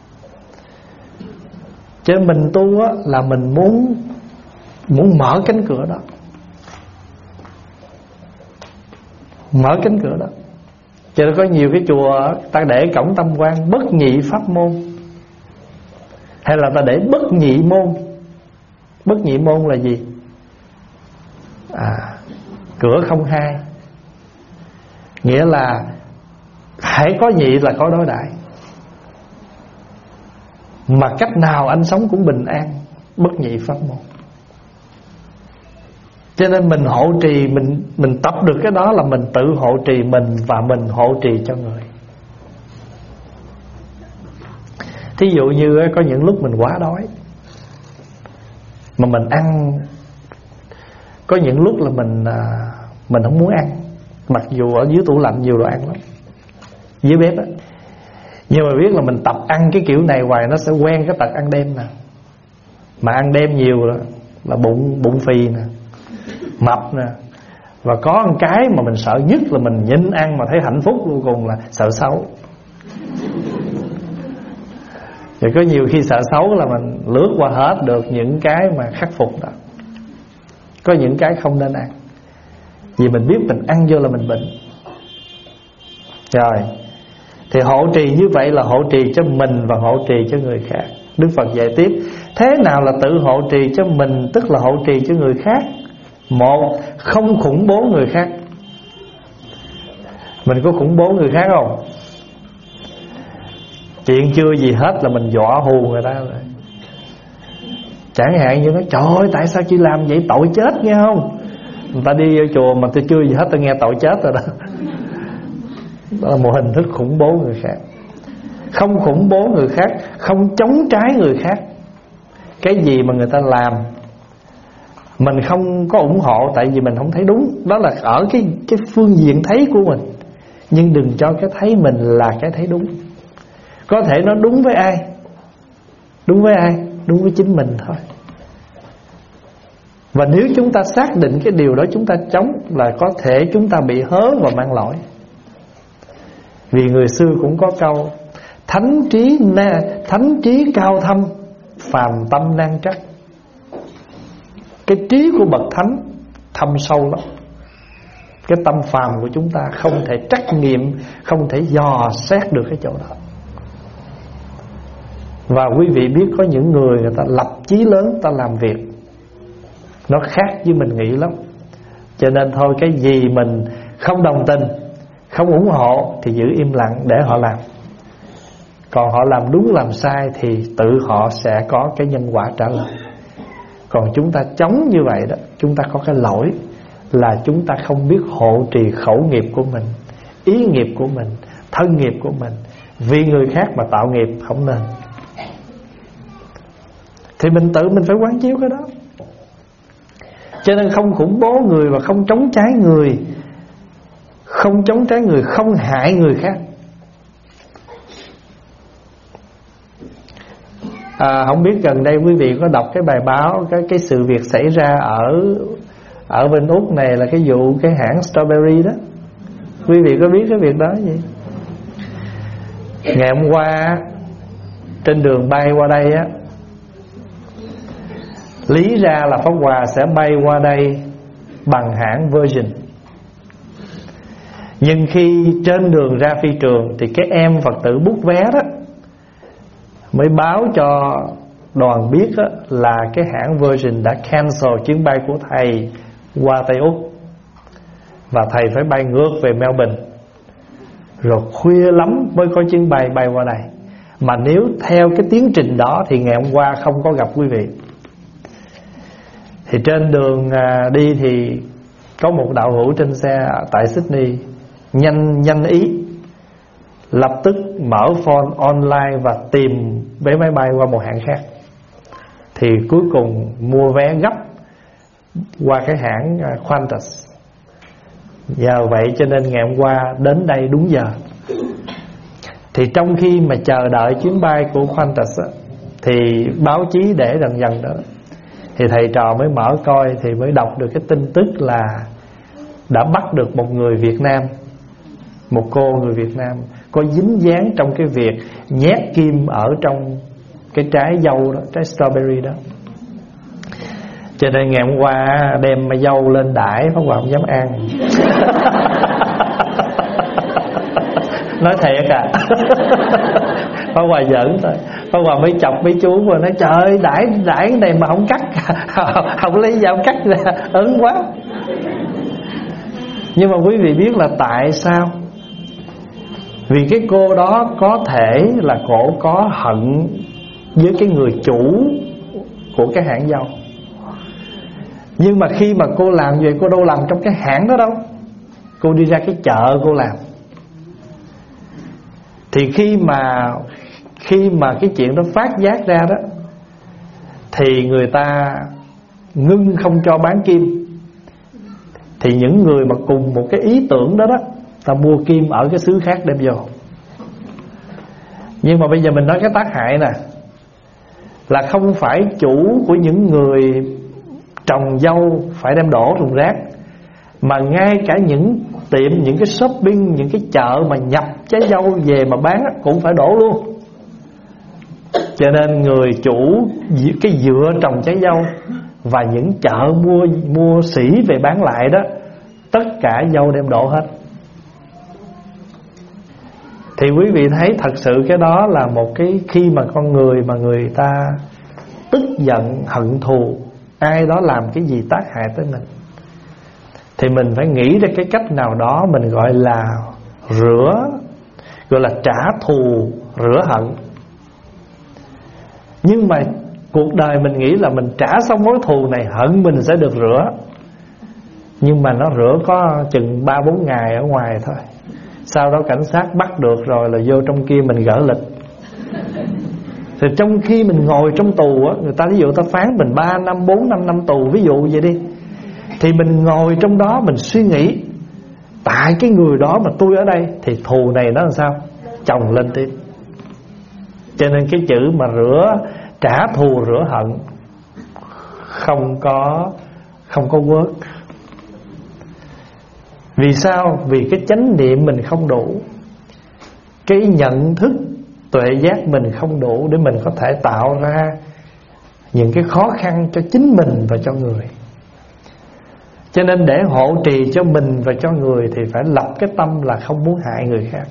Cho nên mình tu á, là mình muốn muốn mở cánh cửa đó, mở cánh cửa đó. Cho nên có nhiều cái chùa ta để cổng tam quan bất nhị pháp môn, hay là ta để bất nhị môn. Bất nhị môn là gì? À, cửa không hai. Nghĩa là hãy có nhị là có đối đãi, mà cách nào anh sống cũng bình an. Bất nhị pháp môn. Cho nên mình hộ trì, Mình mình tập được cái đó là mình tự hộ trì mình và mình hộ trì cho người. Thí dụ như có những lúc mình quá đói mà mình ăn, có những lúc là mình Mình không muốn ăn, mặc dù ở dưới tủ lạnh nhiều đồ ăn lắm, dưới bếp á. Nhưng mà biết là mình tập ăn cái kiểu này hoài, nó sẽ quen cái tật ăn đêm nè. Mà ăn đêm nhiều là, là bụng bụng phì nè, mập nè, Và có một cái mà mình sợ nhất là mình nhịn ăn mà thấy hạnh phúc vô cùng là sợ xấu. Và có nhiều khi sợ xấu là mình lướt qua hết được những cái mà khắc phục đó. Có những cái không nên ăn, vì mình biết mình ăn vô là mình bệnh. Rồi thì hộ trì như vậy là hộ trì cho mình và hộ trì cho người khác. Đức Phật dạy tiếp, thế nào là tự hộ trì cho mình, tức là hộ trì cho người khác? Một, không khủng bố người khác. Mình có khủng bố người khác không? Chuyện chưa gì hết là mình dọa hù người ta rồi. Chẳng hạn như nói, trời ơi tại sao chị làm vậy, tội chết nghe không? Người ta đi vô chùa mà tôi chưa gì hết tôi nghe tội chết rồi đó. Đó là một hình thức khủng bố người khác. Không khủng bố người khác, không chống trái người khác. Cái gì mà người ta làm mình không có ủng hộ tại vì mình không thấy đúng, đó là ở cái, cái phương diện thấy của mình. Nhưng đừng cho cái thấy mình là cái thấy đúng. Có thể nó đúng với ai? Đúng với ai? Đúng với chính mình thôi. Và nếu chúng ta xác định cái điều đó chúng ta chống, là có thể chúng ta bị hớ và mang lỗi. Vì người xưa cũng có câu, Thánh trí, na, thánh trí cao thâm, phàm tâm nan trắc. Cái trí của bậc thánh thâm sâu lắm. Cái tâm phàm của chúng ta không thể trắc nghiệm, không thể dò xét được cái chỗ đó. Và quý vị biết có những người người ta lập chí lớn, ta làm việc nó khác với mình nghĩ lắm. Cho nên thôi, cái gì mình không đồng tình, không ủng hộ thì giữ im lặng để họ làm. Còn họ làm đúng làm sai thì tự họ sẽ có cái nhân quả trả lời. Còn chúng ta chống như vậy đó, chúng ta có cái lỗi là chúng ta không biết hộ trì khẩu nghiệp của mình, ý nghiệp của mình, thân nghiệp của mình. Vì người khác mà tạo nghiệp không nên. Thì mình tự mình phải quán chiếu cái đó. Cho nên không khủng bố người và không chống trái người. Không chống trái người, không hại người khác. À, không biết gần đây quý vị có đọc cái bài báo cái cái sự việc xảy ra ở ở bên Úc này, là cái vụ cái hãng Strawberry đó. Quý vị có biết cái việc đó gì? Ngày hôm qua trên đường bay qua đây á, lý ra là Pháp Hòa sẽ bay qua đây bằng hãng Virgin. Nhưng khi trên đường ra phi trường thì cái em Phật tử bút vé đó mới báo cho đoàn biết đó, là cái hãng Virgin đã cancel chuyến bay của thầy qua Tây Úc, và thầy phải bay ngược về Melbourne. Rồi khuya lắm mới có chuyến bay bay qua đây. Mà nếu theo cái tiến trình đó thì ngày hôm qua không có gặp quý vị. Thì trên đường đi thì có một đạo hữu trên xe tại Sydney nhanh nhanh ý, lập tức mở phone online và tìm vé máy bay qua một hãng khác. Thì cuối cùng mua vé gấp qua cái hãng Qantas. Nhờ vậy cho nên ngày hôm qua đến đây đúng giờ. Thì trong khi mà chờ đợi chuyến bay của Qantas á, thì báo chí để dần dần đó, thì thầy trò mới mở coi thì mới đọc được cái tin tức là đã bắt được một người Việt Nam, một cô người Việt Nam có dính dáng trong cái việc nhét kim ở trong cái trái dâu đó, trái strawberry đó. Cho nên ngày hôm qua đem mà dâu lên đãi, Pháp Hòa không dám ăn. Nói thiệt à. Pháp Hòa giỡn thôi. Pháp Hòa mới chọc mấy chú và nói trời ơi, đãi đãi cái này mà không cắt, không lấy dao cắt ra, ớn quá. Nhưng mà quý vị biết là tại sao? Vì cái cô đó có thể là cổ có hận với cái người chủ của cái hãng dâu. Nhưng mà khi mà cô làm vậy, cô đâu làm trong cái hãng đó đâu. Cô đi ra cái chợ cô làm. Thì khi mà Khi mà cái chuyện đó phát giác ra đó, thì người ta ngưng không cho bán kim. Thì những người mà cùng một cái ý tưởng đó đó, ta mua kim ở cái xứ khác đem vô. Nhưng mà bây giờ mình nói cái tác hại nè, là không phải chủ của những người trồng dâu phải đem đổ thùng rác, Mà ngay cả những tiệm, những cái shopping, những cái chợ mà nhập trái dâu về mà bán cũng phải đổ luôn. Cho nên người chủ cái dựa trồng trái dâu và những chợ mua mua sỉ về bán lại đó, tất cả dâu đem đổ hết. Thì quý vị thấy thật sự cái đó là một cái, khi mà con người mà người ta tức giận, hận thù ai đó làm cái gì tác hại tới mình, thì mình phải nghĩ ra cái cách nào đó mình gọi là rửa, gọi là trả thù, rửa hận. Nhưng mà cuộc đời mình nghĩ là mình trả xong mối thù này, hận mình sẽ được rửa. Nhưng mà nó rửa có chừng ba bốn ngày ở ngoài thôi. Sau đó cảnh sát bắt được rồi là vô trong kia mình gỡ lịch. Thì trong khi mình ngồi trong tù á, người ta ví dụ ta phán mình ba năm, bốn năm năm tù, ví dụ vậy đi, thì mình ngồi trong đó mình suy nghĩ, tại cái người đó mà tôi ở đây thì thù này nó làm sao chồng lên tiếp. Cho nên cái chữ mà rửa, trả thù rửa hận không có Không có work. Vì sao? Vì cái chánh niệm mình không đủ, cái nhận thức tuệ giác mình không đủ để mình có thể tạo ra những cái khó khăn cho chính mình và cho người. Cho nên để hộ trì cho mình và cho người thì phải lập cái tâm là không muốn hại người khác.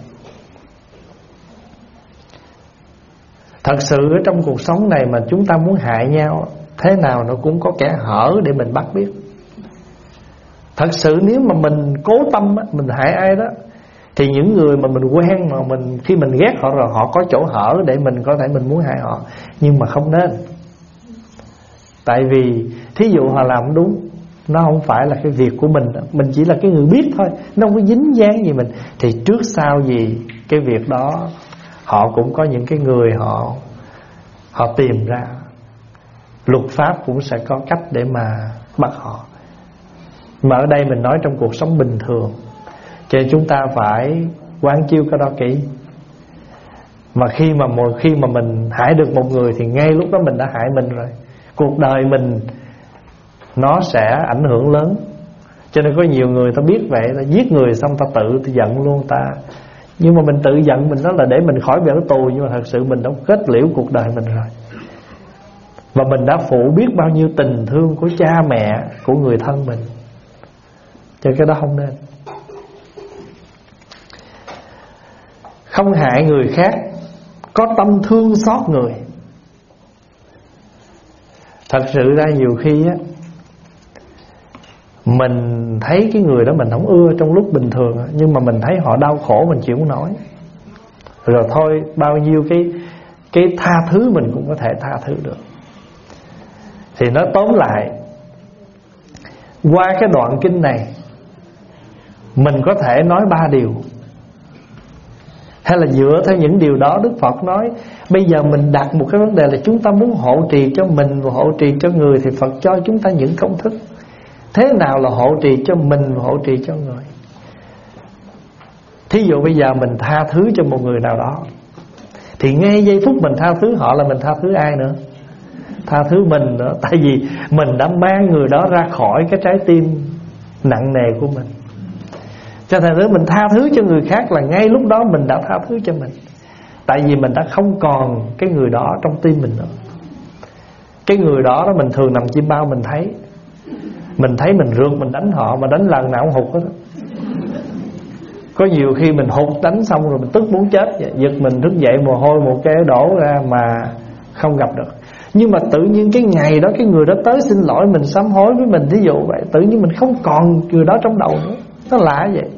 Thật sự ở trong cuộc sống này mà chúng ta muốn hại nhau, thế nào nó cũng có kẻ hở để mình bắt biết. Thật sự nếu mà mình cố tâm mình hại ai đó, thì những người mà mình quen, mà mình khi mình ghét họ rồi, họ có chỗ hở để mình có thể mình muốn hại họ. Nhưng mà không nên. Tại vì thí dụ họ làm không đúng, nó không phải là cái việc của mình, mình chỉ là cái người biết thôi, nó không có dính dáng gì mình. Thì trước sau gì cái việc đó họ cũng có những cái người họ Họ tìm ra. Luật pháp cũng sẽ có cách để mà bắt họ. Mà ở đây mình nói trong cuộc sống bình thường, cho nên chúng ta phải quán chiếu cái đó kỹ. Mà khi mà một khi mà mình hại được một người thì ngay lúc đó mình đã hại mình rồi. Cuộc đời mình nó sẽ ảnh hưởng lớn. Cho nên có nhiều người ta biết vậy, ta giết người xong ta tự ta giận luôn ta. Nhưng mà mình tự giận mình đó là để mình khỏi bị ở tù, nhưng mà thật sự mình đã kết liễu cuộc đời mình rồi. Và mình đã phụ biết bao nhiêu tình thương của cha mẹ, của người thân mình. Cho cái đó không nên. Không hại người khác, có tâm thương xót người. Thật sự ra nhiều khi á, mình thấy cái người đó mình không ưa trong lúc bình thường, nhưng mà mình thấy họ đau khổ mình chịu không nổi. Rồi thôi, bao nhiêu cái cái tha thứ mình cũng có thể tha thứ được. Thì nói tóm lại, qua cái đoạn kinh này mình có thể nói ba điều, hay là dựa theo những điều đó Đức Phật nói. Bây giờ mình đặt một cái vấn đề là chúng ta muốn hộ trì cho mình và hộ trì cho người, thì Phật cho chúng ta những công thức. Thế nào là hộ trì cho mình và hộ trì cho người? Thí dụ bây giờ mình tha thứ cho một người nào đó, thì ngay giây phút mình tha thứ họ là mình tha thứ ai nữa? Tha thứ mình nữa. Tại vì mình đã mang người đó ra khỏi cái trái tim nặng nề của mình. Cho thành thứ mình tha thứ cho người khác là ngay lúc đó mình đã tha thứ cho mình. Tại vì mình đã không còn cái người đó trong tim mình nữa. Cái người đó đó mình thường nằm chim bao mình thấy. Mình thấy mình rượt mình đánh họ, mà đánh lần nào cũng hụt hết đó. Có nhiều khi mình hụt đánh xong rồi mình tức muốn chết vậy. Giật mình thức dậy mồ hôi một cái đổ ra mà không gặp được. Nhưng mà tự nhiên cái ngày đó cái người đó tới xin lỗi mình, sám hối với mình, thí dụ vậy, tự nhiên mình không còn người đó trong đầu nữa. Nó lạ vậy.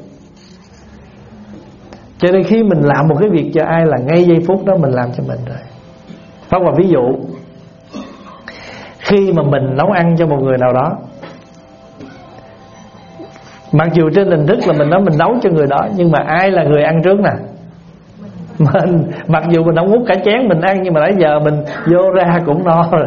Cho nên khi mình làm một cái việc cho ai là ngay giây phút đó mình làm cho mình rồi. Hoặc là ví dụ, khi mà mình nấu ăn cho một người nào đó, mặc dù trên hình thức là mình nói mình nấu cho người đó, nhưng mà ai là người ăn trước nè? Mình. Mặc dù mình không hút cả chén mình ăn, nhưng mà nãy giờ mình vô ra cũng no rồi.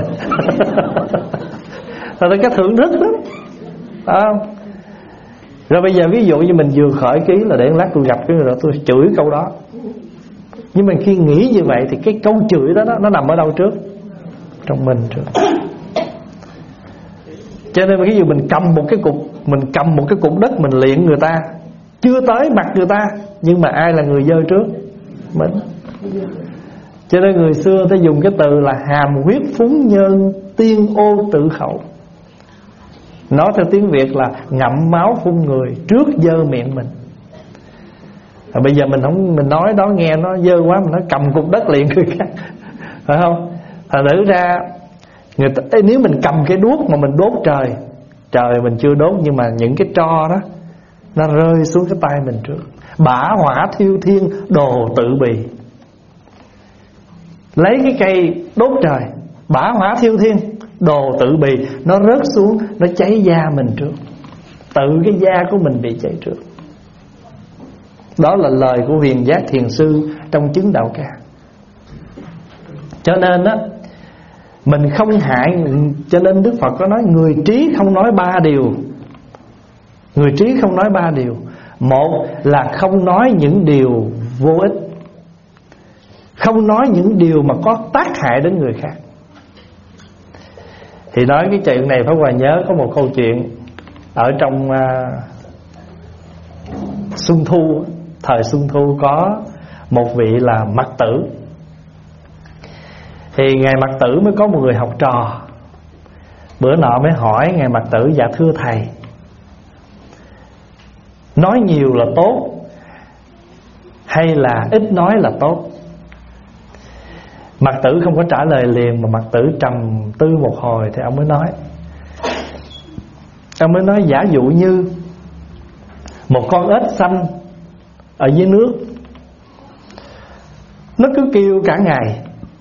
Thật là cái thưởng thức lắm, phải không? Rồi bây giờ ví dụ như mình vừa khởi ký là để lát tôi gặp cái người đó tôi chửi câu đó. Nhưng mà khi nghĩ như vậy thì cái câu chửi đó, đó nó nằm ở đâu trước? Trong mình trước. Cho nên ví dụ mình cầm một cái cục mình cầm một cái cục đất mình liệng người ta, chưa tới mặt người ta, nhưng mà ai là người dơ trước? Mình. Cho nên người xưa ta dùng cái từ là hàm huyết phúng nhân tiên ô tự khẩu. Nói theo tiếng Việt là ngậm máu phun người trước dơ miệng mình. À, bây giờ mình không mình nói đó nghe nó dơ quá, mình nói cầm cục đất liền người khác, phải không? Thành thử ra người ta, nếu mình cầm cái đuốc mà mình đốt trời, trời mình chưa đốt nhưng mà những cái tro đó nó rơi xuống cái tay mình trước. Bả hỏa thiêu thiên đồ tự bì. Lấy cái cây đốt trời, bả hỏa thiêu thiên đồ tự bì, nó rớt xuống, nó cháy da mình trước. Tự cái da của mình bị cháy trước. Đó là lời của Huyền Giác Thiền Sư trong chứng Đạo Ca. Cho nên á, mình không hại. Cho nên Đức Phật có nói người trí không nói ba điều. Người trí không nói ba điều. Một là không nói những điều vô ích, không nói những điều mà có tác hại đến người khác. Thì nói cái chuyện này Pháp Hòa nhớ có một câu chuyện ở trong uh, Xuân Thu. Thời Xuân Thu có một vị là Mặc Tử. Thì Ngài Mặc Tử mới có một người học trò. Bữa nọ mới hỏi Ngài Mặc Tử: dạ thưa thầy, nói nhiều là tốt hay là ít nói là tốt? Mặc Tử không có trả lời liền, mà Mặc Tử trầm tư một hồi thì ông mới nói. Ông mới nói giả dụ như một con ếch xanh ở dưới nước, nó cứ kêu cả ngày,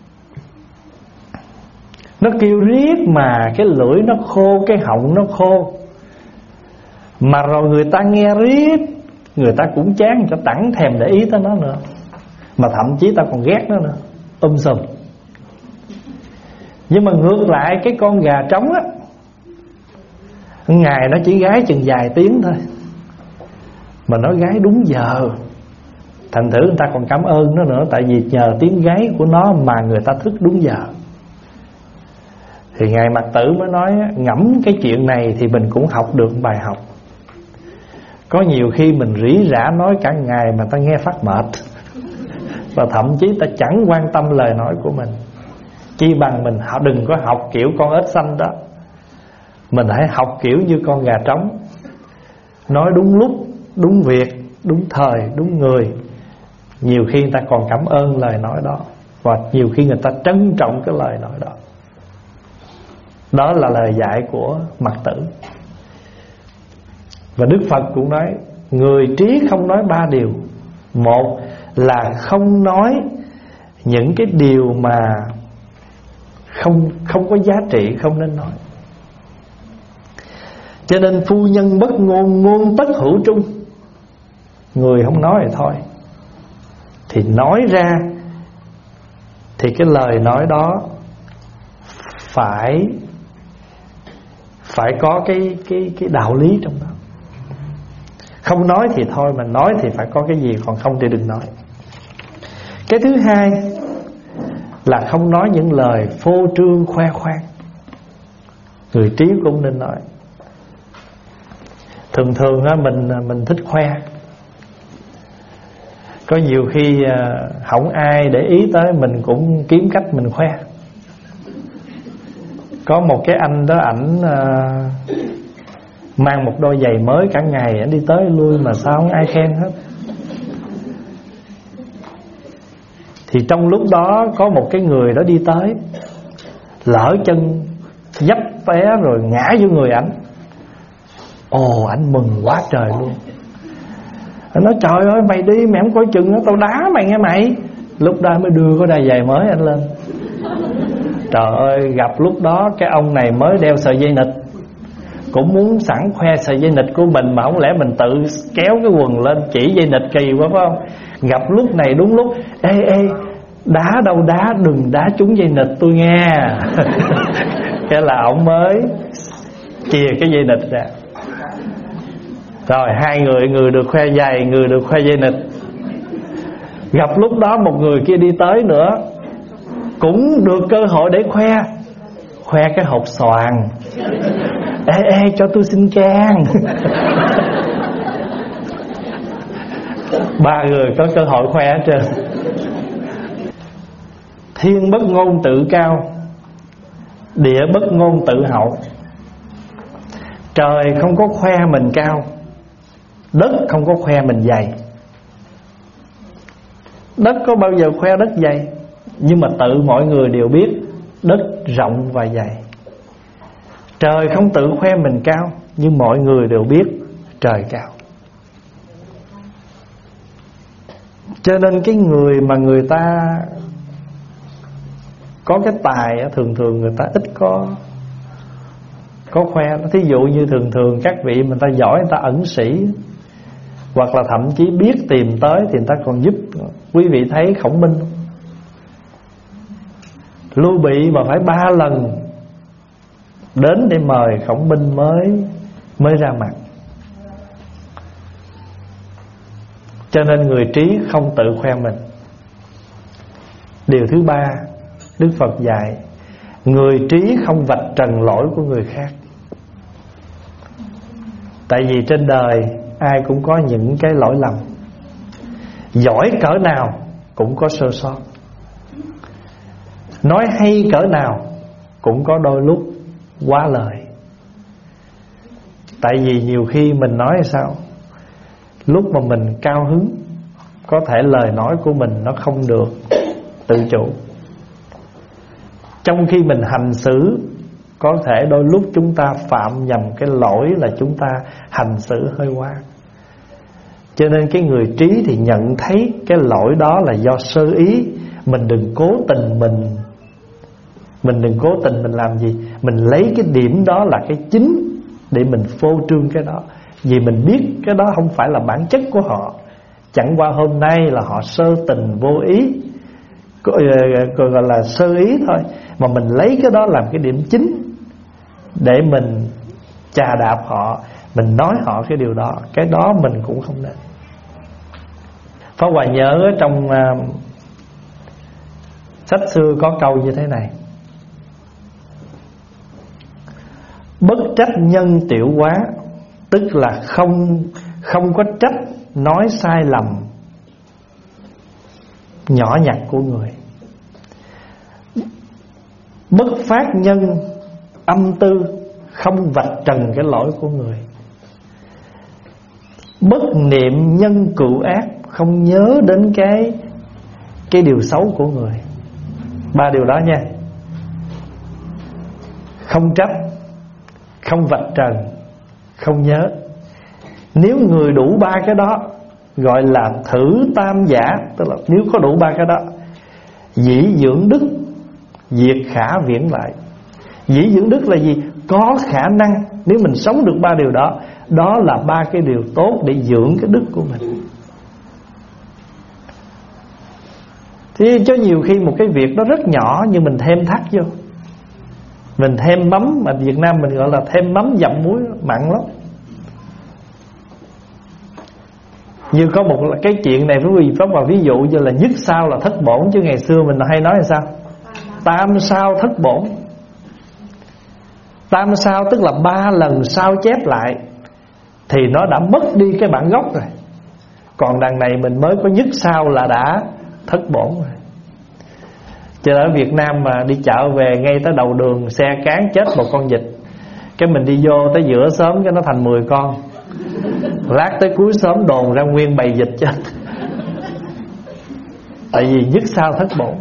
nó kêu riết mà cái lưỡi nó khô, cái họng nó khô, mà rồi người ta nghe riết, người ta cũng chán, cho chẳng thèm để ý tới nó nữa, mà thậm chí ta còn ghét nó nữa, um sùm. Nhưng mà ngược lại cái con gà trống á, ngày nó chỉ gáy chừng vài tiếng thôi, mà nó gáy đúng giờ. Thành thử người ta còn cảm ơn nó nữa, tại vì nhờ tiếng gáy của nó mà người ta thức đúng giờ. Thì Ngài Mặc Tử mới nói ngẫm cái chuyện này thì mình cũng học được bài học. Có nhiều khi mình rỉ rả nói cả ngày mà ta nghe phát mệt, và thậm chí ta chẳng quan tâm lời nói của mình. Chi bằng mình đừng có học kiểu con ếch xanh đó, mình hãy học kiểu như con gà trống, nói đúng lúc, đúng việc, đúng thời, đúng người. Nhiều khi người ta còn cảm ơn lời nói đó, và nhiều khi người ta trân trọng cái lời nói đó. Đó là lời dạy của Mặc Tử. Và Đức Phật cũng nói người trí không nói ba điều. Một là không nói những cái điều mà không, không có giá trị, không nên nói. Cho nên phu nhân bất ngôn, ngôn tất hữu trung. Người không nói thì thôi, thì nói ra thì cái lời nói đó phải phải có cái cái cái đạo lý trong đó. Không nói thì thôi, mà nói thì phải có cái gì, còn không thì đừng nói. Cái thứ hai là không nói những lời phô trương khoe khoang. Người trí cũng nên nói. Thường thường á, mình mình thích khoe. Có nhiều khi không ai để ý tới, mình cũng kiếm cách mình khoe. Có một cái anh đó, ảnh uh, mang một đôi giày mới cả ngày, ảnh đi tới lui mà sao không ai khen hết. Thì trong lúc đó có một cái người đó đi tới, lỡ chân dấp té rồi ngã vô người ảnh. Ồ, ảnh mừng quá trời luôn. Anh nói trời ơi mày đi, mày không coi chừng đó, tao đá mày nghe mày. Lúc đó mới đưa cái đôi giày mới anh lên. Trời ơi, gặp lúc đó cái ông này mới đeo sợi dây nịt, cũng muốn sẵn khoe sợi dây nịt của mình, mà không lẽ mình tự kéo cái quần lên chỉ dây nịt kỳ quá phải không? Gặp lúc này đúng lúc, ê ê, đá đâu đá, đừng đá trúng dây nịt tôi nghe. Cái là ổng mới chìa cái dây nịt ra. Rồi hai người, người được khoe giày, người được khoe dây nịt. Gặp lúc đó một người kia đi tới nữa, cũng được cơ hội để khoe. Khoe cái hột xoàn. Ê ê cho tôi xin can. Ba người có cơ hội khoe hết trơn. Thiên bất ngôn tự cao, địa bất ngôn tự hậu. Trời không có khoe mình cao, đất không có khoe mình dày. Đất có bao giờ khoe đất dày, nhưng mà tự mọi người đều biết đất rộng và dày. Trời không tự khoe mình cao, nhưng mọi người đều biết trời cao. Cho nên cái người mà người ta có cái tài, thường thường người ta ít có có khoe. Thí dụ như thường thường các vị mình ta giỏi, người ta ẩn sĩ, hoặc là thậm chí biết tìm tới thì người ta còn giúp. Quý vị thấy Khổng Minh, Lưu Bị mà phải ba lần đến để mời Khổng Minh mới mới ra mặt. Cho nên người trí không tự khoe mình. Điều thứ ba Đức Phật dạy, người trí không vạch trần lỗi của người khác. Tại vì trên đời ai cũng có những cái lỗi lầm, giỏi cỡ nào cũng có sơ sót, nói hay cỡ nào cũng có đôi lúc quá lời. Tại vì nhiều khi mình nói sao, lúc mà mình cao hứng, có thể lời nói của mình nó không được tự chủ. Trong khi mình hành xử, có thể đôi lúc chúng ta phạm nhầm cái lỗi là chúng ta hành xử hơi quá. Cho nên cái người trí thì nhận thấy cái lỗi đó là do sơ ý. Mình đừng cố tình mình Mình đừng cố tình mình làm gì, mình lấy cái điểm đó là cái chính để mình phô trương cái đó. Vì mình biết cái đó không phải là bản chất của họ, chẳng qua hôm nay là họ sơ tình vô ý, gọi là sơ ý thôi, mà mình lấy cái đó làm cái điểm chính để mình chà đạp họ, mình nói họ cái điều đó. Cái đó mình cũng không nên. Pháp Hòa nhớ ở trong uh, sách xưa có câu như thế này: bất trách nhân tiểu quá, tức là không không có trách nói sai lầm nhỏ nhặt của người. Bất phát nhân âm tư, không vạch trần cái lỗi của người. Bất niệm nhân cựu ác, không nhớ đến cái cái điều xấu của người. Ba điều đó nha: không trách, không vạch trần, không nhớ. Nếu người đủ ba cái đó gọi là thử tam giả. Tức là nếu có đủ ba cái đó, dĩ dưỡng đức, diệt khả viễn lại. Dĩ dưỡng đức là gì? Có khả năng. Nếu mình sống được ba điều đó, đó là ba cái điều tốt để dưỡng cái đức của mình. Thì cho nhiều khi một cái việc đó rất nhỏ, nhưng mình thêm thắt vô, mình thêm mắm, mà Việt Nam mình gọi là thêm mắm dặm muối, mặn lắm. Như có một cái chuyện này với quý vị Pháp Hòa ví dụ như là nhất sao là thất bổn, chứ ngày xưa mình hay nói là sao? Tam sao thất bổn. Tam sao tức là ba lần sao chép lại thì nó đã mất đi cái bản gốc rồi. Còn đằng này mình mới có nhất sao là đã thất bổn rồi. Cho nên ở Việt Nam mà đi chợ về, ngay tới đầu đường xe cán chết một con vịt, cái mình đi vô tới giữa xóm cái nó thành mười con. Lát tới cuối xóm đồn ra nguyên bầy vịt chết. Tại vì nhất sao thất bổn.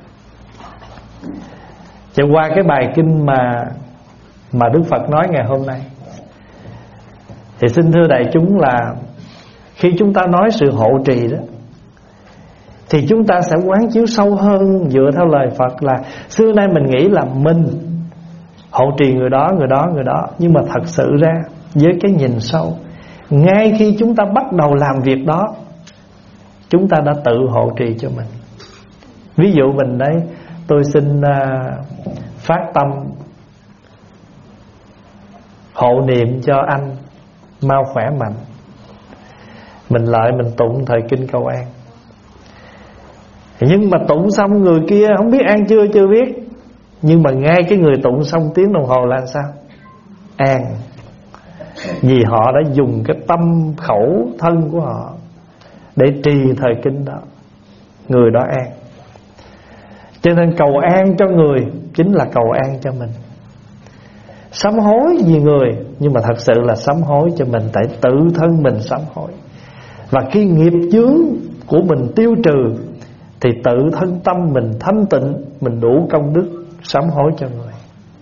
Cho qua cái bài kinh mà Mà Đức Phật nói ngày hôm nay, thì xin thưa đại chúng là khi chúng ta nói sự hộ trì đó, thì chúng ta sẽ quán chiếu sâu hơn dựa theo lời Phật là xưa nay mình nghĩ là mình hộ trì người đó, người đó, người đó. Nhưng mà thật sự ra với cái nhìn sâu, ngay khi chúng ta bắt đầu làm việc đó, chúng ta đã tự hộ trì cho mình. Ví dụ mình đấy, tôi xin uh, phát tâm hộ niệm cho anh mau khỏe mạnh. Mình lại mình tụng thời kinh cầu an. Nhưng mà tụng xong người kia không biết ăn chưa chưa biết, nhưng mà ngay cái người tụng xong tiếng đồng hồ là sao? an. Vì họ đã dùng cái tâm khẩu thân của họ để trì thời kinh đó, người đó an. Cho nên cầu an cho người chính là cầu an cho mình. Sám hối vì người, nhưng mà thật sự là sám hối cho mình, tại tự thân mình sám hối. Và khi nghiệp chướng của mình tiêu trừ thì tự thân tâm mình thanh tịnh, mình đủ công đức sám hối cho người.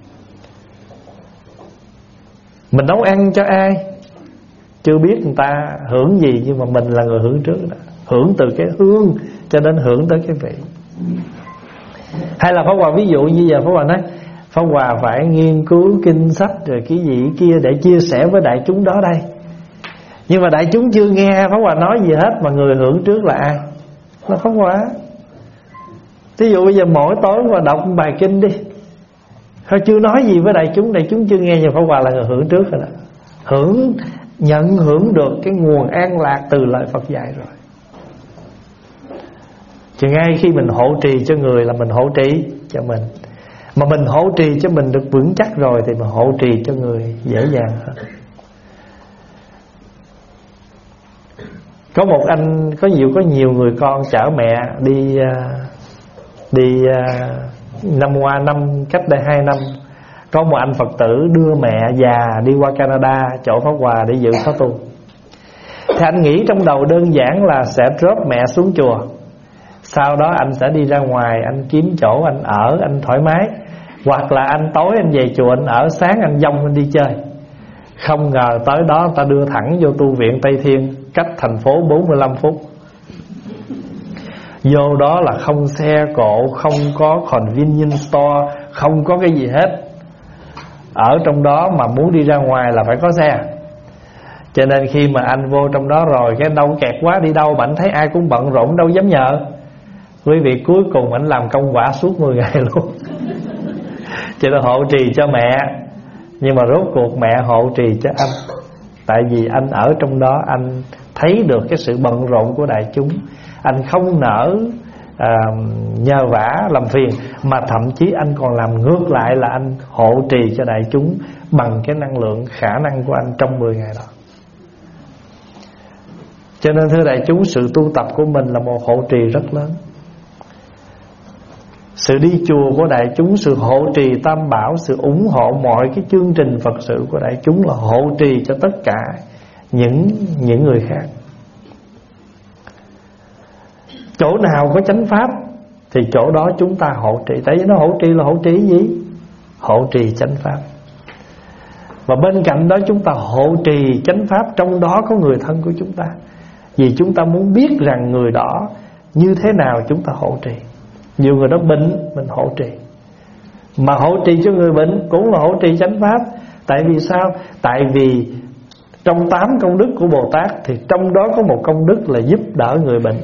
Mình nấu ăn cho ai chưa biết người ta hưởng gì, nhưng mà mình là người hưởng trước đó. Hưởng từ cái hương cho đến hưởng tới cái vị. Hay là Pháp Hòa ví dụ như giờ Pháp Hòa nói Pháp Hòa phải nghiên cứu kinh sách rồi cái gì kia để chia sẻ với đại chúng đó đây. Nhưng mà đại chúng chưa nghe Pháp Hòa nói gì hết, mà người hưởng trước là ai? Là Pháp Hòa. Ví dụ bây giờ mỗi tối Hòa đọc bài kinh đi, thôi chưa nói gì với đại chúng, đại chúng chưa nghe, nhưng Pháp Hòa là người hưởng trước rồi đó. Hưởng, nhận hưởng được cái nguồn an lạc từ lời Phật dạy rồi. Chứ ngay khi mình hộ trì cho người là mình hộ trì cho mình. Mà mình hộ trì cho mình được vững chắc rồi thì mình hộ trì cho người dễ dàng hơn. Có một anh, có nhiều có nhiều người con chở mẹ đi đi năm qua năm cách đây hai năm, có một anh Phật tử đưa mẹ già đi qua Canada chỗ Pháp Hòa để dự khóa tu. Thì anh nghĩ trong đầu đơn giản là sẽ drop mẹ xuống chùa, sau đó anh sẽ đi ra ngoài, anh kiếm chỗ anh ở, anh thoải mái. Hoặc là anh tối anh về chùa anh ở, sáng anh dông anh đi chơi. Không ngờ tới đó ta đưa thẳng vô tu viện Tây Thiên, cách thành phố bốn mươi lăm phút. Vô đó là không xe cộ, không có convenience store, không có cái gì hết. Ở trong đó mà muốn đi ra ngoài là phải có xe. Cho nên khi mà anh vô trong đó rồi, cái đâu kẹt quá đi đâu, mà anh thấy ai cũng bận rộn đâu dám nhờ. Quý vị, cuối cùng anh làm công quả suốt mười ngày luôn. Cho nên hộ trì cho mẹ, nhưng mà rốt cuộc mẹ hộ trì cho anh. Tại vì anh ở trong đó, anh thấy được cái sự bận rộn của đại chúng. Anh không nỡ à, nhờ vả làm phiền, mà thậm chí anh còn làm ngược lại là anh hộ trì cho đại chúng bằng cái năng lượng, khả năng của anh trong mười ngày đó. Cho nên thưa đại chúng, sự tu tập của mình là một hộ trì rất lớn. Sự đi chùa của đại chúng, sự hộ trì tam bảo, sự ủng hộ mọi cái chương trình Phật sự của đại chúng là hộ trì cho tất cả những những người khác. Chỗ nào có chánh pháp thì chỗ đó chúng ta hộ trì. Tại vì nó hộ trì là hộ trì gì? Hộ trì chánh pháp. Và bên cạnh đó chúng ta hộ trì chánh pháp, trong đó có người thân của chúng ta. Vì chúng ta muốn biết rằng người đó như thế nào chúng ta hộ trì. Nhiều người đó bệnh, mình hộ trì. Mà hộ trì cho người bệnh cũng là hộ trì chánh pháp. Tại vì sao? Tại vì trong tám công đức của Bồ Tát thì trong đó có một công đức là giúp đỡ người bệnh.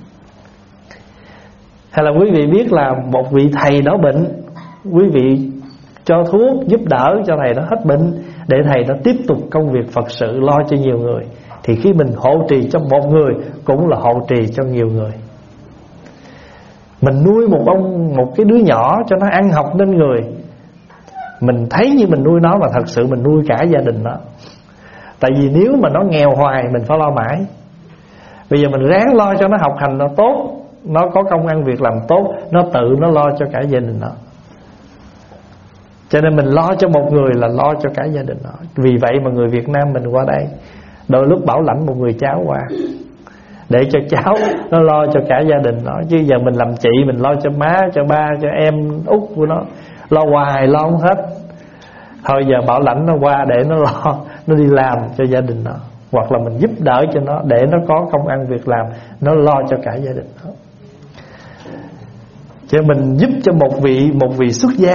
Hay là quý vị biết là một vị thầy đó bệnh, quý vị cho thuốc giúp đỡ cho thầy đó hết bệnh, để thầy đó tiếp tục công việc Phật sự lo cho nhiều người. Thì khi mình hộ trì cho một người cũng là hộ trì cho nhiều người. Mình nuôi một ông một cái đứa nhỏ cho nó ăn học nên người, mình thấy như mình nuôi nó, mà thật sự mình nuôi cả gia đình nó. Tại vì nếu mà nó nghèo hoài mình phải lo mãi. Bây giờ mình ráng lo cho nó học hành nó tốt, nó có công ăn việc làm tốt, nó tự nó lo cho cả gia đình nó. Cho nên mình lo cho một người là lo cho cả gia đình nó. Vì vậy mà người Việt Nam mình qua đây đôi lúc bảo lãnh một người cháu qua, để cho cháu nó lo cho cả gia đình nó. Chứ giờ mình làm chị, mình lo cho má, cho ba, cho em út của nó, lo hoài lo không hết. Thôi giờ bảo lãnh nó qua để nó lo, nó đi làm cho gia đình nó. Hoặc là mình giúp đỡ cho nó để nó có công ăn việc làm, nó lo cho cả gia đình nó. Chứ mình giúp cho một vị Một vị xuất gia.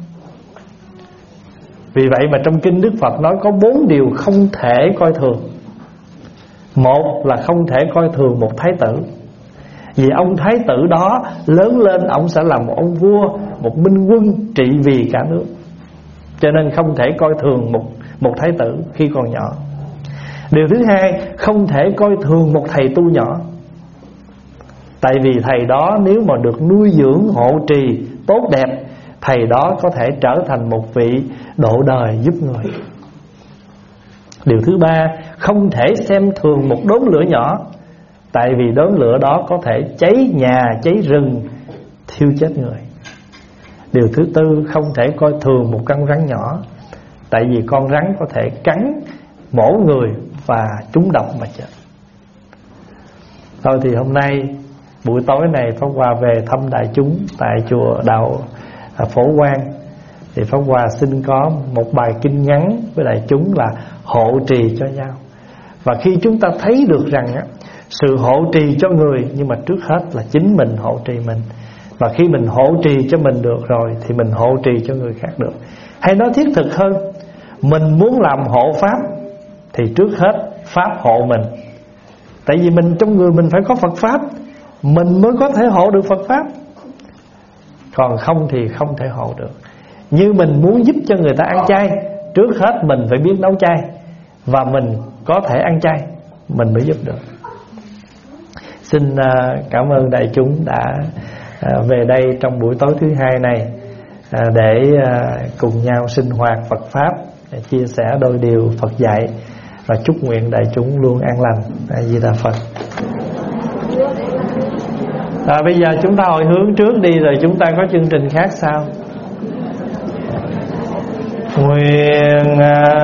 Vì vậy mà trong kinh Đức Phật nói có bốn điều không thể coi thường. Một là không thể coi thường một thái tử. Vì ông thái tử đó lớn lên ông sẽ là một ông vua, một minh quân trị vì cả nước. Cho nên không thể coi thường một, một thái tử khi còn nhỏ. Điều thứ hai, không thể coi thường một thầy tu nhỏ. Tại vì thầy đó nếu mà được nuôi dưỡng hộ trì tốt đẹp, thầy đó có thể trở thành một vị độ đời giúp người. Điều thứ ba, không thể xem thường một đốm lửa nhỏ, tại vì đốm lửa đó có thể cháy nhà, cháy rừng, thiêu chết người. Điều thứ tư, không thể coi thường một con rắn nhỏ, tại vì con rắn có thể cắn mổ người và trúng độc mà chết. Thôi thì hôm nay buổi tối này Pháp Hòa về thăm đại chúng tại chùa Đạo Phổ Quang, thì Pháp Hòa xin có một bài kinh ngắn với đại chúng là hộ trì cho nhau. Và khi chúng ta thấy được rằng á, sự hộ trì cho người, nhưng mà trước hết là chính mình hộ trì mình. Và khi mình hộ trì cho mình được rồi thì mình hộ trì cho người khác được. Hay nói thiết thực hơn, mình muốn làm hộ Pháp thì trước hết Pháp hộ mình. Tại vì mình trong người mình phải có Phật Pháp, mình mới có thể hộ được Phật Pháp. Còn không thì không thể hộ được. Như mình muốn giúp cho người ta ăn chay, trước hết mình phải biết nấu chay, và mình có thể ăn chay, mình mới giúp được. Xin cảm ơn đại chúng đã về đây trong buổi tối thứ hai này để cùng nhau sinh hoạt Phật Pháp, để chia sẻ đôi điều Phật dạy, và chúc nguyện đại chúng luôn an lành. A Di Đà Phật. À, bây giờ chúng ta hồi hướng trước đi, rồi chúng ta có chương trình khác sau. Nguyện